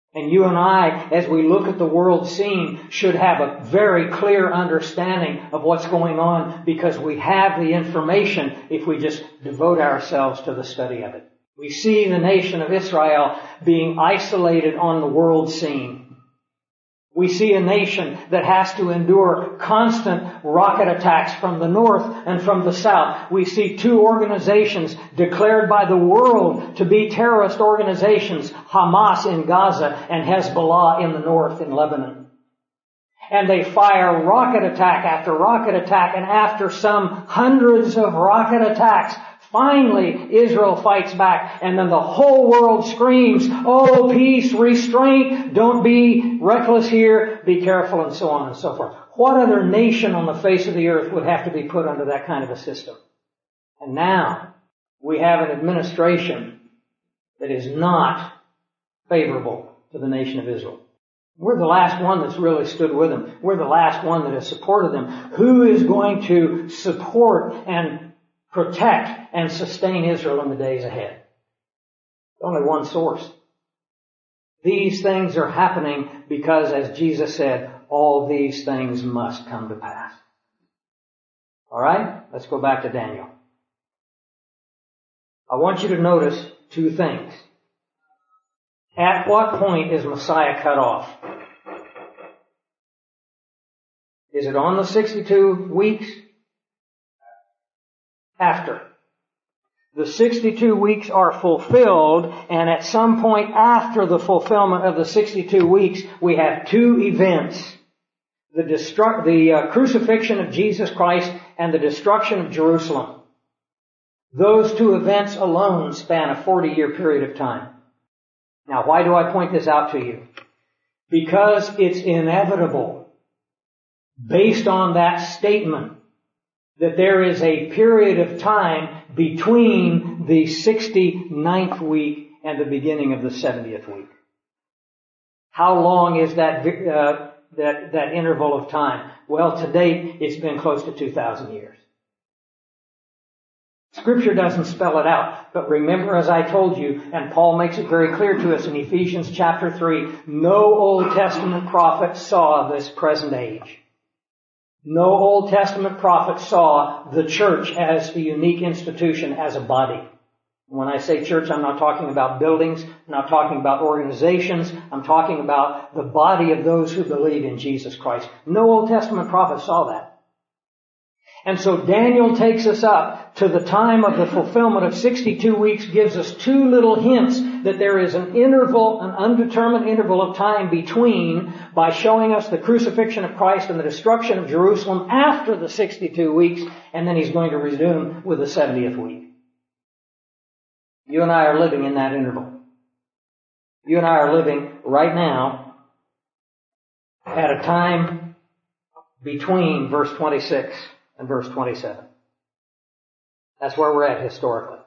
And you and I, as we look at the world scene, should have a very clear understanding of what's going on, because we have the information if we just devote ourselves to the study of it. We see the nation of Israel being isolated on the world scene. We see a nation that has to endure constant rocket attacks from the north and from the south. We see two organizations declared by the world to be terrorist organizations, Hamas in Gaza and Hezbollah in the north in Lebanon. And they fire rocket attack after rocket attack, and after some hundreds of rocket attacks, finally, Israel fights back, and then the whole world screams, "Oh, peace, restraint, don't be reckless here, be careful," and so on and so forth. What other nation on the face of the earth would have to be put under that kind of a system? And now, we have an administration that is not favorable to the nation of Israel. We're the last one that's really stood with them. We're the last one that has supported them. Who is going to support and protect and sustain Israel in the days ahead? Only one source. These things are happening because, as Jesus said, all these things must come to pass. All right? Let's go back to Daniel. I want you to notice two things. At what point is Messiah cut off? Is it on the 62 weeks? After. The 62 weeks are fulfilled, and at some point after the fulfillment of the 62 weeks, we have two events. The crucifixion of Jesus Christ and the destruction of Jerusalem. Those two events alone span a 40-year period of time. Now, why do I point this out to you? Because it's inevitable, based on that statement, that there is a period of time between the 69th week and the beginning of the 70th week. How long is that interval of time? Well, to date, it's been close to 2,000 years. Scripture doesn't spell it out, but remember, as I told you, and Paul makes it very clear to us in Ephesians chapter 3, no Old Testament prophet saw this present age. No Old Testament prophet saw the church as a unique institution, as a body. When I say church, I'm not talking about buildings, I'm not talking about organizations, I'm talking about the body of those who believe in Jesus Christ. No Old Testament prophet saw that. And so Daniel takes us up to the time of the fulfillment of 62 weeks, gives us two little hints that there is an interval, an undetermined interval of time between, by showing us the crucifixion of Christ and the destruction of Jerusalem after the 62 weeks, and then he's going to resume with the 70th week. You and I are living in that interval. You and I are living right now at a time between verse 26 and verse 27. That's where we're at historically.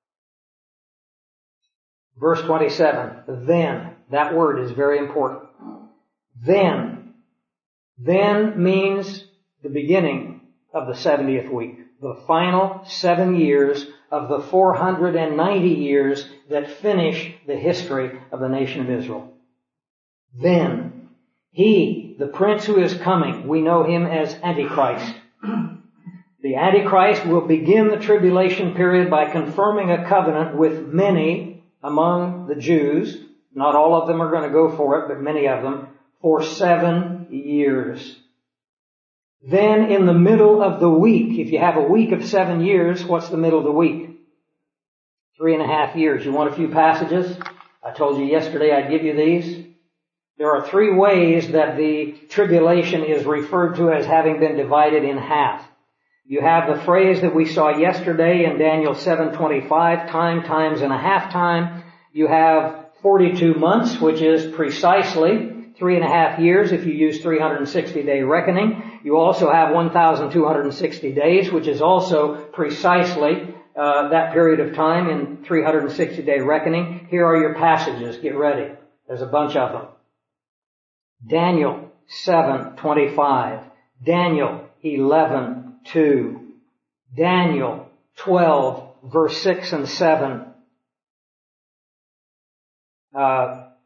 Verse 27, then. That word is very important. Then. Then means the beginning of the 70th week. The final 7 years of the 490 years that finish the history of the nation of Israel. Then. He, the prince who is coming, we know him as Antichrist. The Antichrist will begin the tribulation period by confirming a covenant with many among the Jews. Not all of them are going to go for it, but many of them, for 7 years. Then in the middle of the week, if you have a week of 7 years, what's the middle of the week? 3.5 years. You want a few passages? I told you yesterday I'd give you these. There are 3 ways that the tribulation is referred to as having been divided in half. You have the phrase that we saw yesterday in Daniel 7:25, time, times, and a half time. You have 42 months, which is precisely 3.5 years if you use 360-day reckoning. You also have 1,260 days, which is also precisely that period of time in 360-day reckoning. Here are your passages. Get ready. There's a bunch of them. Daniel 7:25. Daniel 11:2. Daniel 12, verse 6 and 7.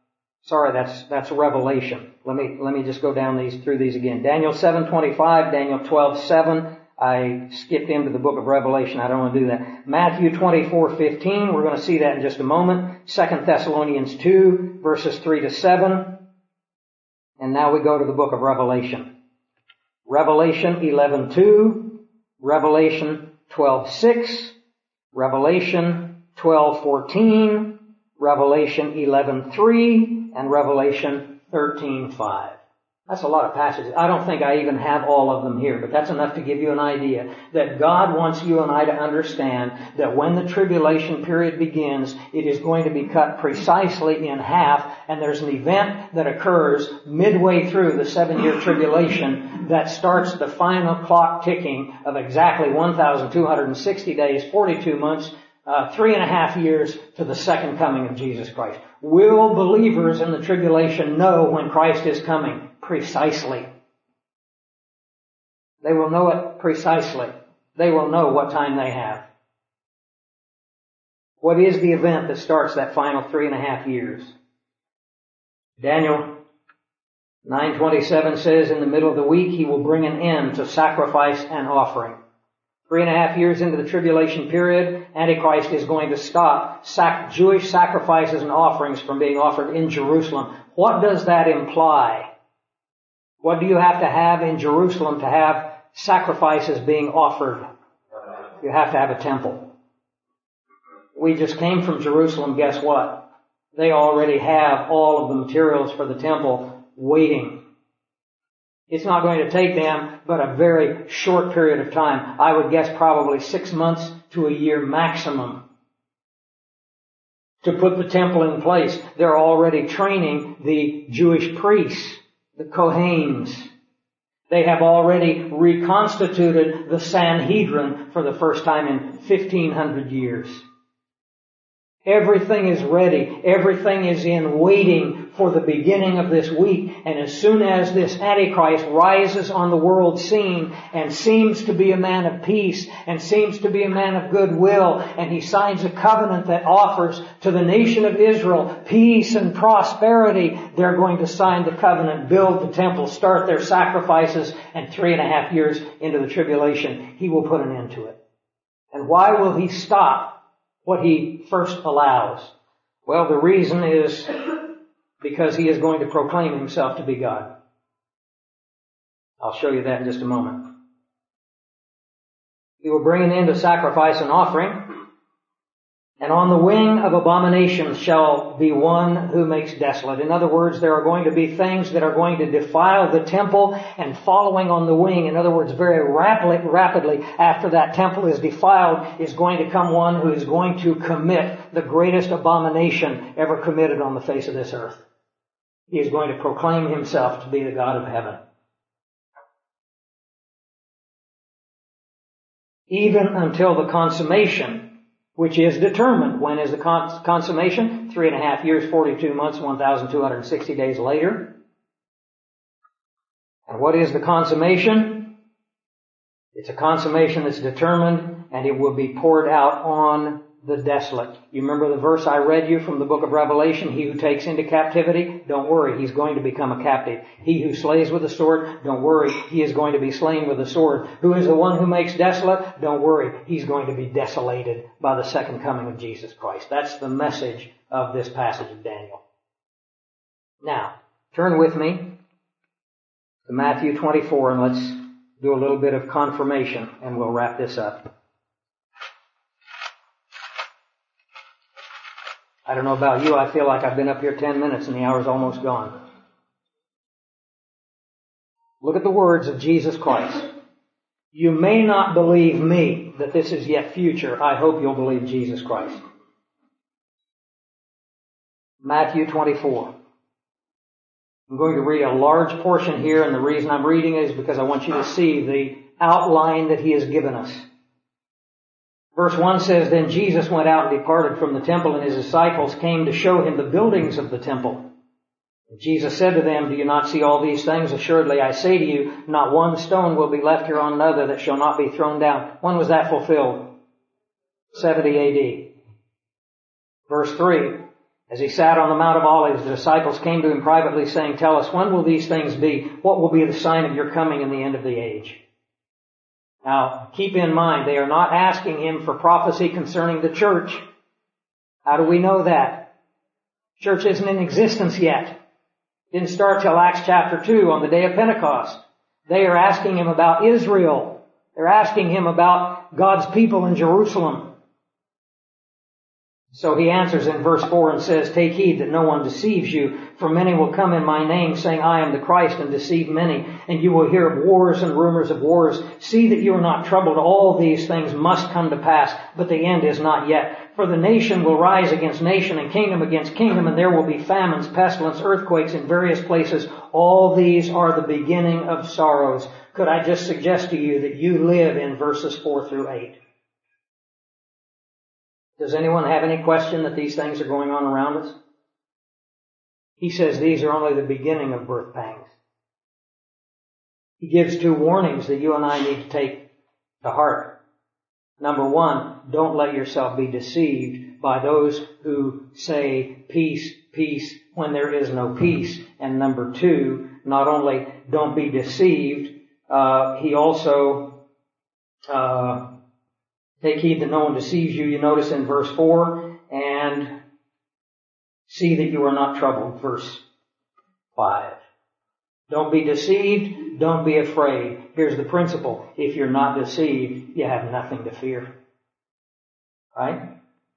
Sorry, that's Revelation. Let me just go down through these again. Daniel 7:25, Daniel 12:7. I skipped into the book of Revelation. I don't want to do that. Matthew 24:15. We're going to see that in just a moment. 2 Thessalonians 2, verses 3 to 7. And now we go to the book of Revelation. Revelation 11:2, Revelation 12:6, Revelation 12:14, Revelation 11:3, and Revelation 13:5. That's a lot of passages. I don't think I even have all of them here, but that's enough to give you an idea that God wants you and I to understand that when the tribulation period begins, it is going to be cut precisely in half, and there's an event that occurs midway through the 7-year tribulation that starts the final clock ticking of exactly 1,260 days, 42 months, 3.5 years to the second coming of Jesus Christ. Will believers in the tribulation know when Christ is coming? Precisely. They will know it precisely. They will know what time they have. What is the event that starts that final 3.5 years? Daniel 9:27 says, in the middle of the week he will bring an end to sacrifice and offering. 3.5 years into the tribulation period, Antichrist is going to stop Jewish sacrifices and offerings from being offered in Jerusalem. What does that imply? What do you have to have in Jerusalem to have sacrifices being offered? You have to have a temple. We just came from Jerusalem. Guess what? They already have all of the materials for the temple waiting. It's not going to take them but a very short period of time. I would guess probably 6 months to a year maximum to put the temple in place. They're already training the Jewish priests, the Kohanes. They have already reconstituted the Sanhedrin for the first time in 1,500 years. Everything is ready. Everything is in waiting for the beginning of this week. And as soon as this Antichrist rises on the world scene and seems to be a man of peace and seems to be a man of goodwill, and he signs a covenant that offers to the nation of Israel peace and prosperity, they're going to sign the covenant, build the temple, start their sacrifices, and 3.5 years into the tribulation, he will put an end to it. And why will he stop what he first allows? Well, the reason is because he is going to proclaim himself to be God. I'll show you that in just a moment. He will bring an end to sacrifice and offering, and on the wing of abominations shall be one who makes desolate. In other words, there are going to be things that are going to defile the temple, and following on the wing, in other words, very rapidly after that temple is defiled, is going to come one who is going to commit the greatest abomination ever committed on the face of this earth. He is going to proclaim himself to be the God of heaven. Even until the consummation, which is determined. When is the consummation? 3.5 years, 42 months, 1,260 days later. And what is the consummation? It's a consummation that's determined, and it will be poured out on the desolate. You remember the verse I read you from the book of Revelation? He who takes into captivity, don't worry, he's going to become a captive. He who slays with the sword, don't worry, he is going to be slain with the sword. Who is the one who makes desolate? Don't worry, he's going to be desolated by the second coming of Jesus Christ. That's the message of this passage of Daniel. Now, turn with me to Matthew 24 and let's do a little bit of confirmation and we'll wrap this up. I don't know about you, I feel like I've been up here 10 minutes and the hour's almost gone. Look at the words of Jesus Christ. You may not believe me that this is yet future. I hope you'll believe Jesus Christ. Matthew 24. I'm going to read a large portion here, and the reason I'm reading it is because I want you to see the outline that he has given us. Verse 1 says, Then Jesus went out and departed from the temple, and his disciples came to show him the buildings of the temple. And Jesus said to them, Do you not see all these things? Assuredly, I say to you, not one stone will be left here on another that shall not be thrown down. When was that fulfilled? 70 A.D. Verse 3, As he sat on the Mount of Olives, the disciples came to him privately saying, "Tell us, when will these things be? What will be the sign of your coming and the end of the age?" Now, keep in mind, they are not asking him for prophecy concerning the church. How do we know that? Church isn't in existence yet. Didn't start till Acts chapter 2 on the day of Pentecost. They are asking him about Israel. They're asking him about God's people in Jerusalem. So he answers in verse 4 and says, "Take heed that no one deceives you, for many will come in my name, saying, 'I am the Christ,' and deceive many. And you will hear of wars and rumors of wars. See that you are not troubled. All these things must come to pass, but the end is not yet. For the nation will rise against nation and kingdom against kingdom, and there will be famines, pestilence, earthquakes in various places. All these are the beginning of sorrows." Could I just suggest to you that you live in verses 4 through 8? Does anyone have any question that these things are going on around us? He says these are only the beginning of birth pangs. He gives two warnings that you and I need to take to heart. Number one, don't let yourself be deceived by those who say peace, peace, when there is no peace. And number two, not only don't be deceived, he also take heed that no one deceives you. You notice in verse 4, and see that you are not troubled. Verse 5. Don't be deceived. Don't be afraid. Here's the principle. If you're not deceived, you have nothing to fear. Right?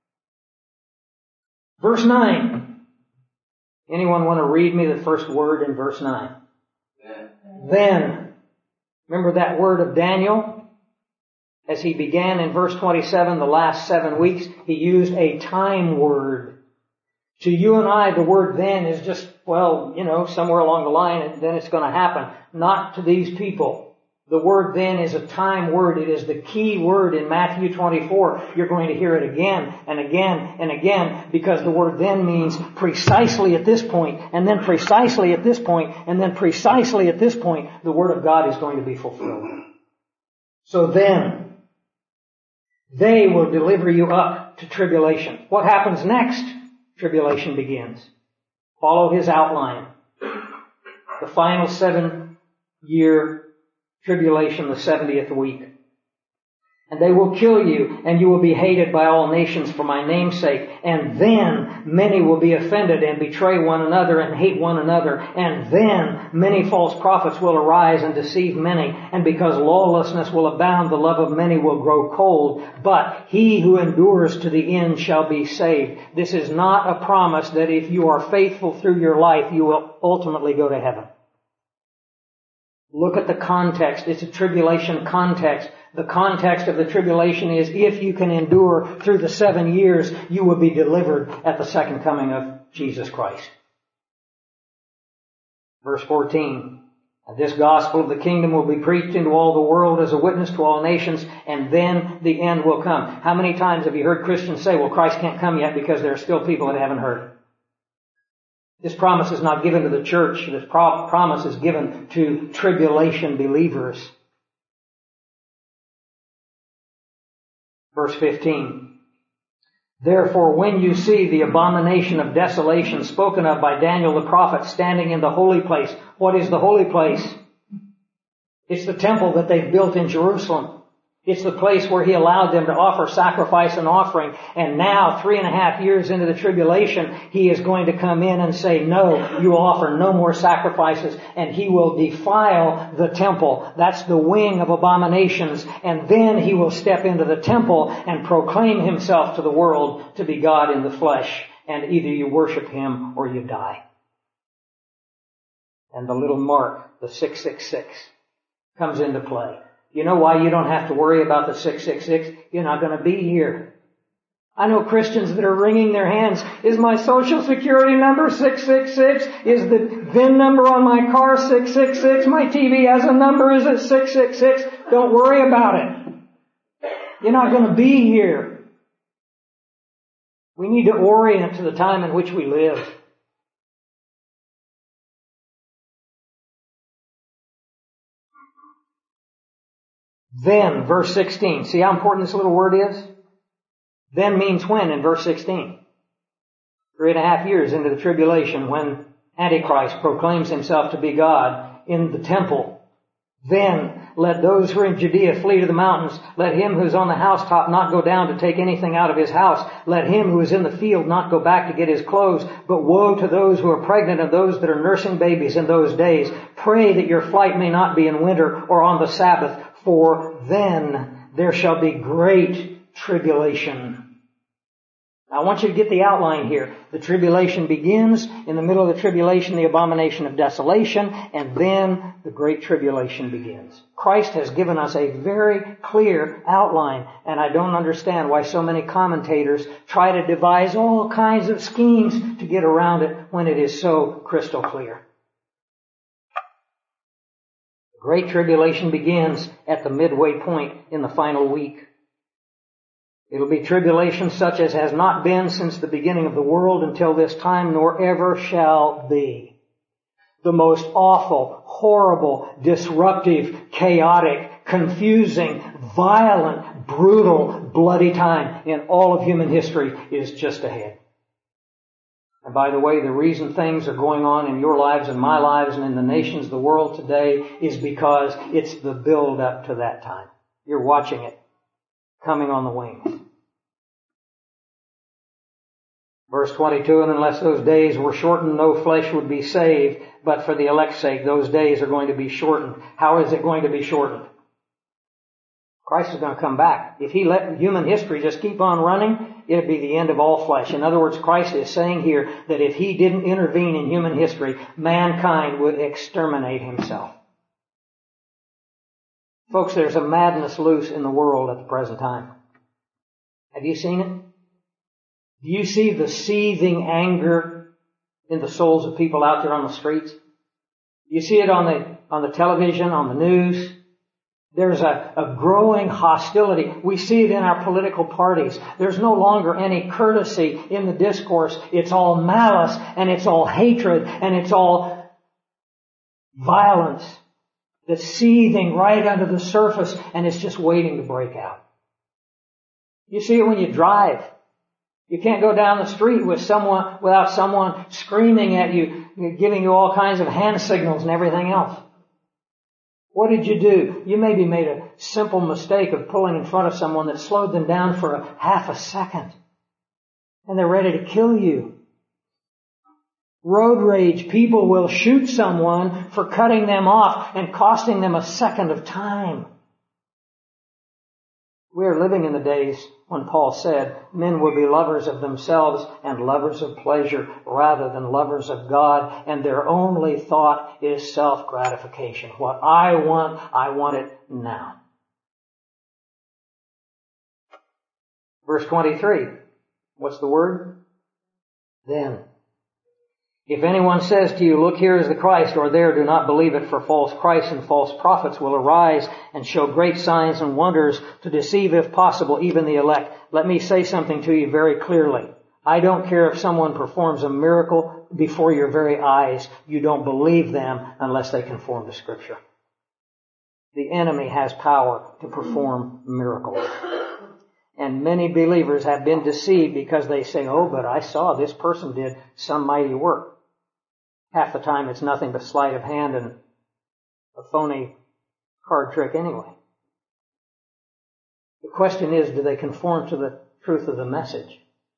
Verse 9. Anyone want to read me the first word in verse 9? Then. Remember that word of Daniel? As he began in verse 27, the last 7 weeks, he used a time word. To you and I, the word then is just, somewhere along the line, and then it's going to happen. Not to these people. The word then is a time word. It is the key word in Matthew 24. You're going to hear it again and again and again, because the word then means precisely at this point, and then precisely at this point, and then precisely at this point, the word of God is going to be fulfilled. So then, they will deliver you up to tribulation. What happens next? Tribulation begins. Follow his outline. The final 7-year tribulation, the 70th week. And they will kill you, and you will be hated by all nations for my name's sake. And then many will be offended and betray one another and hate one another. And then many false prophets will arise and deceive many. And because lawlessness will abound, the love of many will grow cold. But he who endures to the end shall be saved. This is not a promise that if you are faithful through your life, you will ultimately go to heaven. Look at the context. It's a tribulation context. The context of the tribulation is if you can endure through the 7 years, you will be delivered at the second coming of Jesus Christ. Verse 14. This gospel of the kingdom will be preached into all the world as a witness to all nations, and then the end will come. How many times have you heard Christians say, well, Christ can't come yet because there are still people that haven't heard? This promise is not given to the church. This promise is given to tribulation believers. Verse 15. Therefore, when you see the abomination of desolation spoken of by Daniel the prophet standing in the holy place. What is the holy place? It's the temple that they've built in Jerusalem. It's the place where he allowed them to offer sacrifice and offering. And now, 3.5 years into the tribulation, he is going to come in and say, no, you will offer no more sacrifices. And he will defile the temple. That's the wing of abominations. And then he will step into the temple and proclaim himself to the world to be God in the flesh. And either you worship him or you die. And the little mark, the 666, comes into play. You know why you don't have to worry about the 666? You're not going to be here. I know Christians that are wringing their hands. Is my social security number 666? Is the VIN number on my car 666? My TV has a number. Is it 666? Don't worry about it. You're not going to be here. We need to orient to the time in which we live. Then, verse 16. See how important this little word is? Then means when in verse 16. 3.5 years into the tribulation, when Antichrist proclaims himself to be God in the temple. Then let those who are in Judea flee to the mountains. Let him who is on the housetop not go down to take anything out of his house. Let him who is in the field not go back to get his clothes. But woe to those who are pregnant and those that are nursing babies in those days. Pray that your flight may not be in winter or on the Sabbath, for then there shall be great tribulation. I want you to get the outline here. The tribulation begins. In the middle of the tribulation, the abomination of desolation, and then the great tribulation begins. Christ has given us a very clear outline, and I don't understand why so many commentators try to devise all kinds of schemes to get around it when it is so crystal clear. The great tribulation begins at the midway point in the final week. It'll be tribulation such as has not been since the beginning of the world until this time, nor ever shall be. The most awful, horrible, disruptive, chaotic, confusing, violent, brutal, bloody time in all of human history is just ahead. And by the way, the reason things are going on in your lives and my lives and in the nations of the world today is because it's the build up to that time. You're watching it coming on the wings. Verse 22, and unless those days were shortened, no flesh would be saved, but for the elect's sake, those days are going to be shortened. How is it going to be shortened? Christ is going to come back. If He let human history just keep on running, it would be the end of all flesh. In other words, Christ is saying here that if He didn't intervene in human history, mankind would exterminate himself. Folks, there's a madness loose in the world at the present time. Have you seen it? Do you see the seething anger in the souls of people out there on the streets? You see it on the television, on the news. There's a growing hostility. We see it in our political parties. There's no longer any courtesy in the discourse. It's all malice, and it's all hatred, and it's all violence that's seething right under the surface, and it's just waiting to break out. You see it when you drive. You can't go down the street without someone screaming at you, giving you all kinds of hand signals and everything else. What did you do? You maybe made a simple mistake of pulling in front of someone that slowed them down for a half a second. And they're ready to kill you. Road rage, people will shoot someone for cutting them off and costing them a second of time. We are living in the days when Paul said, men will be lovers of themselves and lovers of pleasure rather than lovers of God, and their only thought is self-gratification. What I want it now. Verse 23. What's the word? Then. If anyone says to you, look, here is the Christ, or there, do not believe it, for false Christs and false prophets will arise and show great signs and wonders to deceive, if possible, even the elect. Let me say something to you very clearly. I don't care if someone performs a miracle before your very eyes. You don't believe them unless they conform to Scripture. The enemy has power to perform miracles. And many believers have been deceived because they say, oh, but I saw this person did some mighty work. Half the time it's nothing but sleight of hand and a phony card trick anyway. The question is, do they conform to the truth of the message?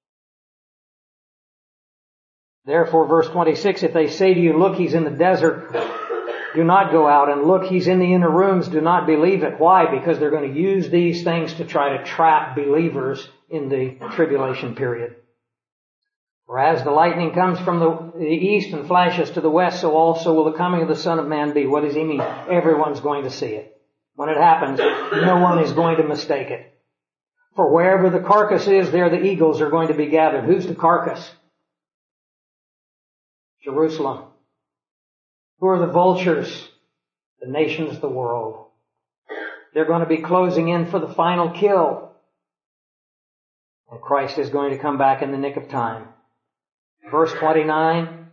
Therefore, verse 26, if they say to you, look, he's in the desert, do not go out, and look, he's in the inner rooms, do not believe it. Why? Because they're going to use these things to try to trap believers in the tribulation period. For as the lightning comes from the east and flashes to the west, so also will the coming of the Son of Man be. What does he mean? Everyone's going to see it. When it happens, no one is going to mistake it. For wherever the carcass is, there the eagles are going to be gathered. Who's the carcass? Jerusalem. Who are the vultures? The nations of the world. They're going to be closing in for the final kill. And Christ is going to come back in the nick of time. Verse 29,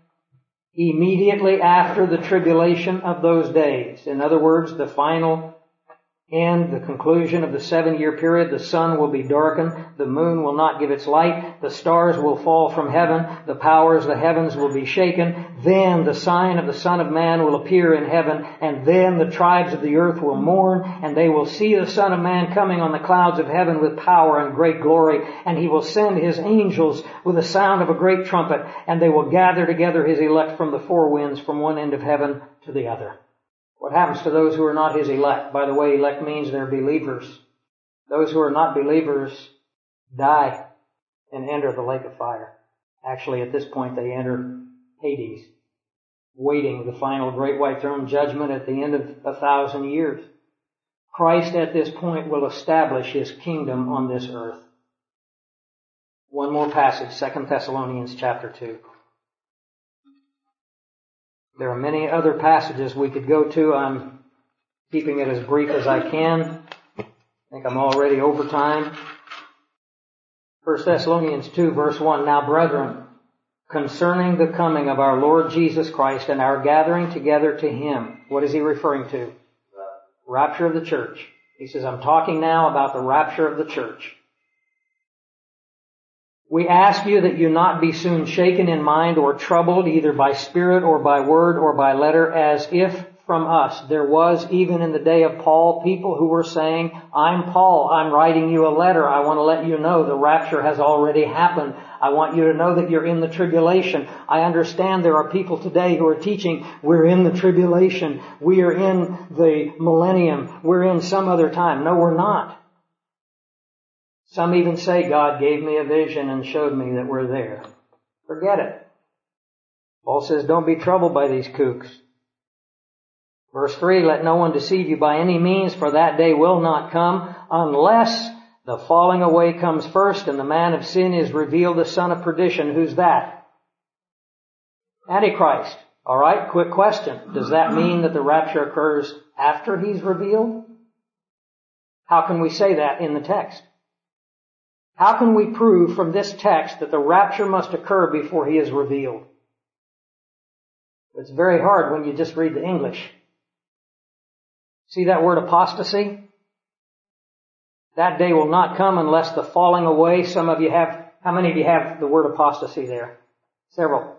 immediately after the tribulation of those days. In other words, the final end, the conclusion of the 7-year period, the sun will be darkened, the moon will not give its light, the stars will fall from heaven, the powers of the heavens will be shaken, then the sign of the Son of Man will appear in heaven, and then the tribes of the earth will mourn, and they will see the Son of Man coming on the clouds of heaven with power and great glory, and he will send his angels with the sound of a great trumpet, and they will gather together his elect from the four winds, from one end of heaven to the other. What happens to those who are not his elect? By the way, elect means they're believers. Those who are not believers die and enter the lake of fire. Actually, at this point, they enter Hades, waiting the final great white throne judgment at the end of 1,000 years. Christ at this point will establish his kingdom on this earth. One more passage, 2 Thessalonians chapter 2. There are many other passages we could go to. I'm keeping it as brief as I can. I think I'm already over time. 1 Thessalonians 2 verse 1. Now, brethren, concerning the coming of our Lord Jesus Christ and our gathering together to him. What is he referring to? Rapture of the church. He says, I'm talking now about the rapture of the church. We ask you that you not be soon shaken in mind or troubled either by spirit or by word or by letter, as if from us. There was, even in the day of Paul, people who were saying, I'm Paul, I'm writing you a letter. I want to let you know the rapture has already happened. I want you to know that you're in the tribulation. I understand there are people today who are teaching we're in the tribulation. We are in the millennium. We're in some other time. No, we're not. Some even say God gave me a vision and showed me that we're there. Forget it. Paul says, don't be troubled by these kooks. Verse 3, let no one deceive you by any means, for that day will not come unless the falling away comes first and the man of sin is revealed, the son of perdition. Who's that? Antichrist. All right, quick question. Does that mean that the rapture occurs after he's revealed? How can we say that in the text? How can we prove from this text that the rapture must occur before he is revealed? It's very hard when you just read the English. See that word apostasy? That day will not come unless the falling away. Some of you have, how many of you have the word apostasy there? Several.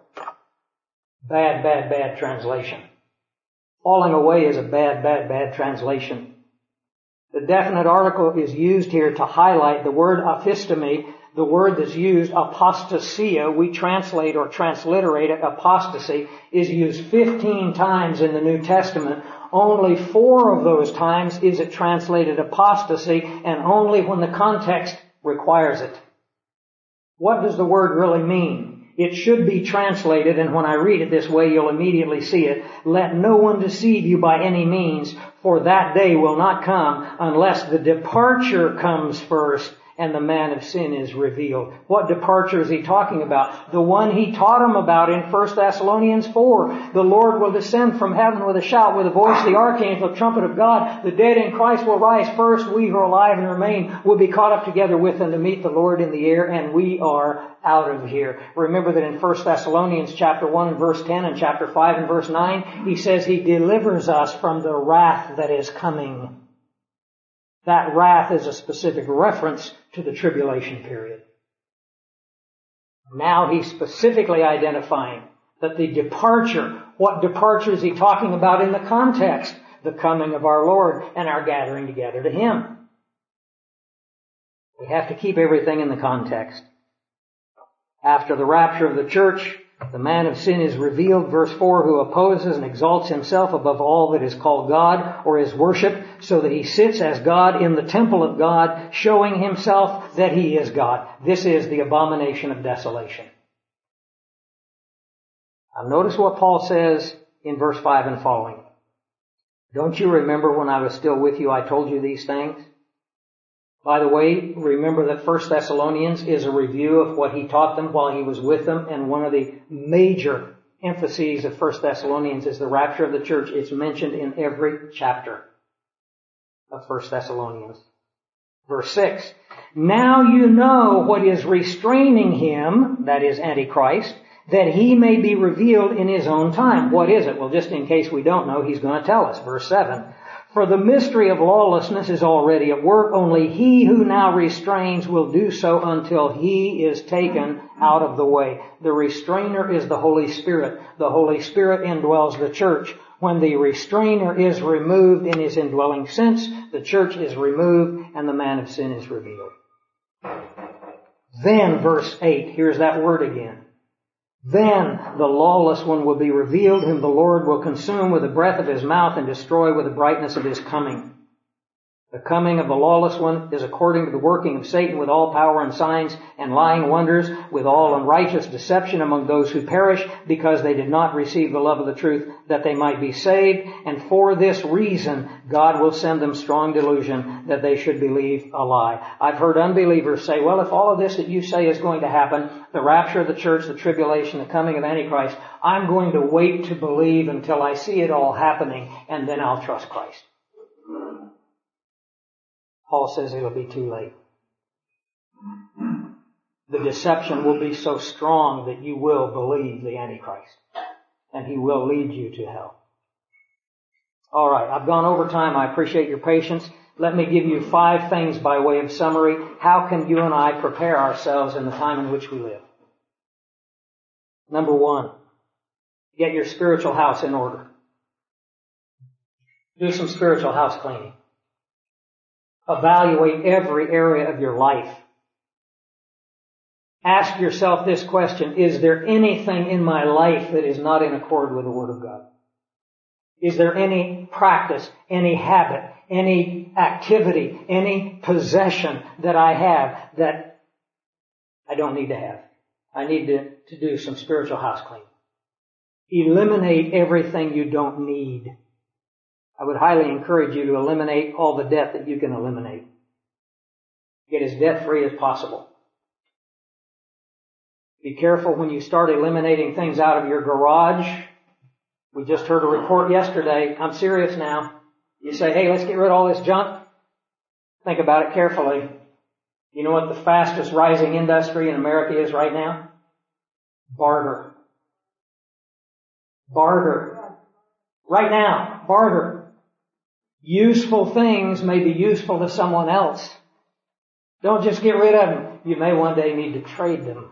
Bad translation. Falling away is a bad translation. The definite article is used here to highlight the word aphistemi, the word that's used, apostasia. We translate or transliterate it, apostasy, is used 15 times in the New Testament. Only 4 of those times is it translated apostasy, and only when the context requires it. What does the word really mean? It should be translated, and when I read it this way, you'll immediately see it. Let no one deceive you by any means, for that day will not come unless the departure comes first and the man of sin is revealed. What departure is he talking about? The one he taught him about in 1 Thessalonians 4. The Lord will descend from heaven with a shout, with the voice of the archangel, the trumpet of God. The dead in Christ will rise first. We who are alive and remain will be caught up together with them to meet the Lord in the air, and we are out of here. Remember that in 1 Thessalonians chapter 1 and verse 10 and chapter 5 and verse 9, he says he delivers us from the wrath that is coming. That wrath is a specific reference to the tribulation period. Now he's specifically identifying that the departure, what departure is he talking about in the context? The coming of our Lord and our gathering together to him. We have to keep everything in the context. After the rapture of the church, the man of sin is revealed, verse 4, who opposes and exalts himself above all that is called God or is worshipped, so that he sits as God in the temple of God, showing himself that he is God. This is the abomination of desolation. Now notice what Paul says in verse 5 and following. Don't you remember when I was still with you, I told you these things? By the way, remember that 1 Thessalonians is a review of what he taught them while he was with them, and one of the major emphases of 1 Thessalonians is the rapture of the church. It's mentioned in every chapter of 1 Thessalonians. Verse 6, now you know what is restraining him, that is Antichrist, that he may be revealed in his own time. What is it? Well, just in case we don't know, he's going to tell us. Verse 7, For the mystery of lawlessness is already at work. Only he who now restrains will do so until he is taken out of the way. The restrainer is the Holy Spirit. The Holy Spirit indwells the church. When the restrainer is removed in his indwelling sense, the church is removed and the man of sin is revealed. Then, verse 8, here's that word again. Then the lawless one will be revealed, whom the Lord will consume with the breath of his mouth and destroy with the brightness of his coming. The coming of the lawless one is according to the working of Satan with all power and signs and lying wonders, with all unrighteous deception among those who perish, because they did not receive the love of the truth, that they might be saved. And for this reason, God will send them strong delusion, that they should believe a lie. I've heard unbelievers say, well, if all of this that you say is going to happen, the rapture of the church, the tribulation, the coming of Antichrist, I'm going to wait to believe until I see it all happening, and then I'll trust Christ. Paul says it'll be too late. The deception will be so strong that you will believe the Antichrist, and he will lead you to hell. All right, I've gone over time. I appreciate your patience. Let me give you 5 things by way of summary. How can you and I prepare ourselves in the time in which we live? Number 1, get your spiritual house in order. Do some spiritual house cleaning. Evaluate every area of your life. Ask yourself this question: is there anything in my life that is not in accord with the Word of God? Is there any practice, any habit, any activity, any possession that I have that I don't need to have? I need to do some spiritual house cleaning. Eliminate everything you don't need. I would highly encourage you to eliminate all the debt that you can eliminate. Get as debt-free as possible. Be careful when you start eliminating things out of your garage. We just heard a report yesterday. I'm serious now. You say, hey, let's get rid of all this junk. Think about it carefully. You know what the fastest rising industry in America is right now? Barter. Barter. Right now, barter. Useful things may be useful to someone else. Don't just get rid of them. You may one day need to trade them.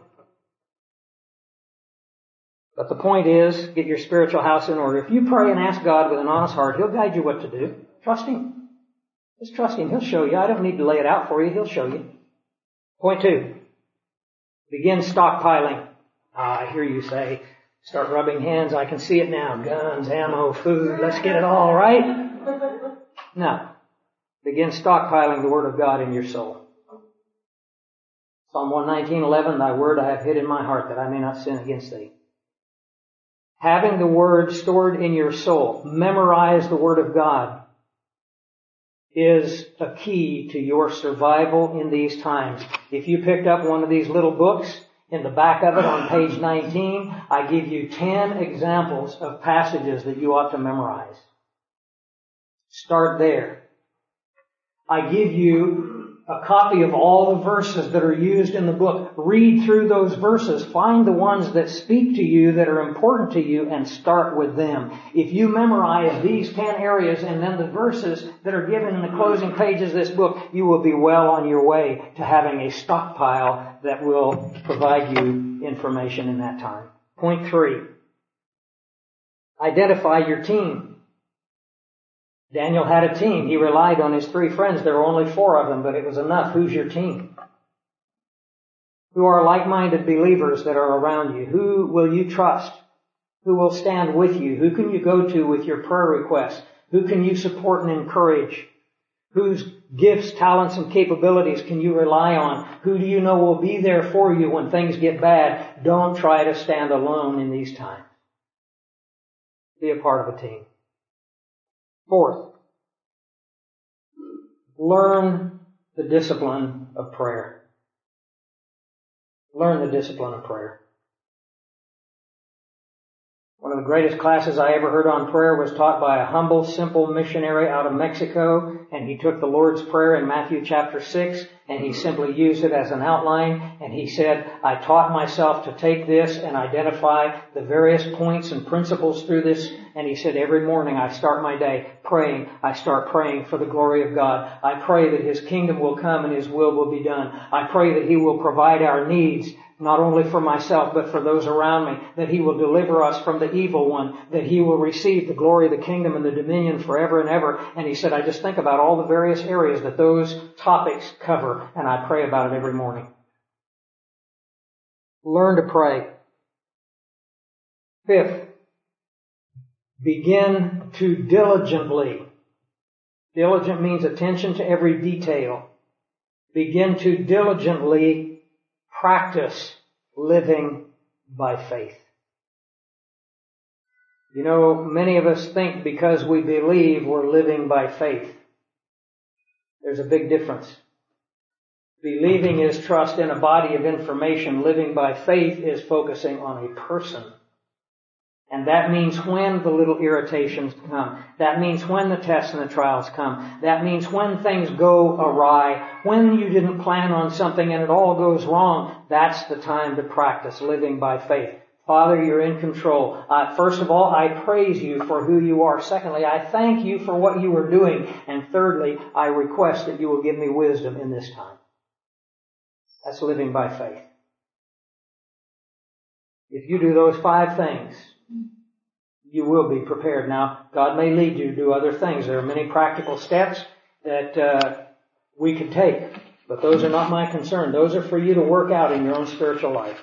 But the point is, get your spiritual house in order. If you pray and ask God with an honest heart, He'll guide you what to do. Trust Him. Just trust Him. He'll show you. I don't need to lay it out for you. He'll show you. Point 2. Begin stockpiling. I hear you say, start rubbing hands. I can see it now. Guns, ammo, food. Let's get it all, right? No. Begin stockpiling the Word of God in your soul. Psalm 119:11, Thy word I have hid in my heart that I may not sin against Thee. Having the Word stored in your soul, memorize the Word of God, is a key to your survival in these times. If you picked up one of these little books, in the back of it on page 19, I give you 10 examples of passages that you ought to memorize. Start there. I give you a copy of all the verses that are used in the book. Read through those verses. Find the ones that speak to you, that are important to you, and start with them. If you memorize these 10 areas and then the verses that are given in the closing pages of this book, you will be well on your way to having a stockpile that will provide you information in that time. Point 3. Identify your team. Daniel had a team. He relied on his 3 friends. There were only 4 of them, but it was enough. Who's your team? Who are like-minded believers that are around you? Who will you trust? Who will stand with you? Who can you go to with your prayer requests? Who can you support and encourage? Whose gifts, talents, and capabilities can you rely on? Who do you know will be there for you when things get bad? Don't try to stand alone in these times. Be a part of a team. 4th, learn the discipline of prayer. Learn the discipline of prayer. One of the greatest classes I ever heard on prayer was taught by a humble, simple missionary out of Mexico, and he took the Lord's Prayer in Matthew chapter 6, and he simply used it as an outline, and he said, I taught myself to take this and identify the various points and principles through this, and he said, every morning I start my day praying. I start praying for the glory of God. I pray that His kingdom will come and His will be done. I pray that He will provide our needs, not only for myself, but for those around me, that He will deliver us from the evil one, that He will receive the glory of the kingdom and the dominion forever and ever. And he said, I just think about all the various areas that those topics cover, and I pray about it every morning. Learn to pray. Fifth, begin to diligently. Diligent means attention to every detail. Begin to diligently practice living by faith. You know, many of us think because we believe we're living by faith. There's a big difference. Believing is trust in a body of information. Living by faith is focusing on a person. And that means when the little irritations come. That means when the tests and the trials come. That means when things go awry. When you didn't plan on something and it all goes wrong. That's the time to practice living by faith. Father, you're in control. First of all, I praise you for who you are. Secondly, I thank you for what you are doing. And thirdly, I request that you will give me wisdom in this time. That's living by faith. If you do those 5 things, you will be prepared. Now, God may lead you to do other things. There are many practical steps that we could take, but those are not my concern. Those are for you to work out in your own spiritual life.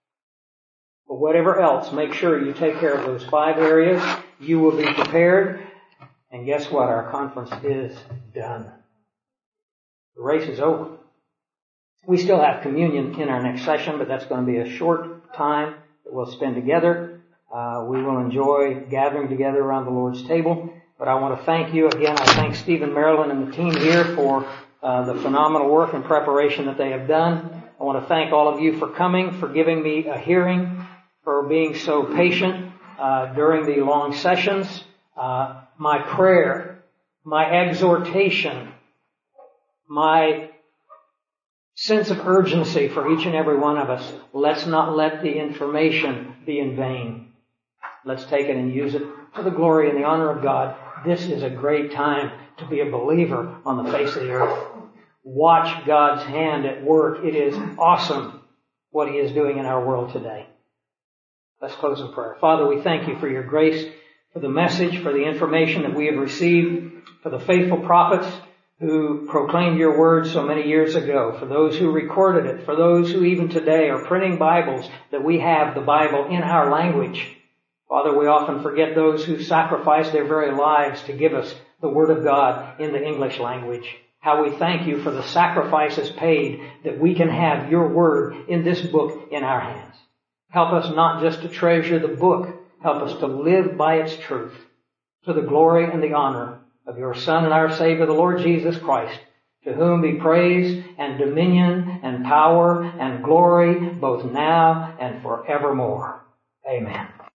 But whatever else, make sure you take care of those 5 areas. You will be prepared. And guess what? Our conference is done. The race is over. We still have communion in our next session, but that's going to be a short time that we'll spend together. We will enjoy gathering together around the Lord's table. But I want to thank you again. I thank Stephen Maryland and the team here for the phenomenal work and preparation that they have done. I want to thank all of you for coming, for giving me a hearing, for being so patient during the long sessions. My prayer, my exhortation, my sense of urgency for each and every one of us. Let's not let the information be in vain. Let's take it and use it for the glory and the honor of God. This is a great time to be a believer on the face of the earth. Watch God's hand at work. It is awesome what He is doing in our world today. Let's close in prayer. Father, we thank you for your grace, for the message, for the information that we have received, for the faithful prophets who proclaimed your word so many years ago, for those who recorded it, for those who even today are printing Bibles, that we have the Bible in our language. Father, we often forget those who sacrificed their very lives to give us the Word of God in the English language. How we thank you for the sacrifices paid that we can have your Word in this book in our hands. Help us not just to treasure the book, help us to live by its truth, to the glory and the honor of your Son and our Savior, the Lord Jesus Christ, to whom be praise and dominion and power and glory both now and forevermore. Amen.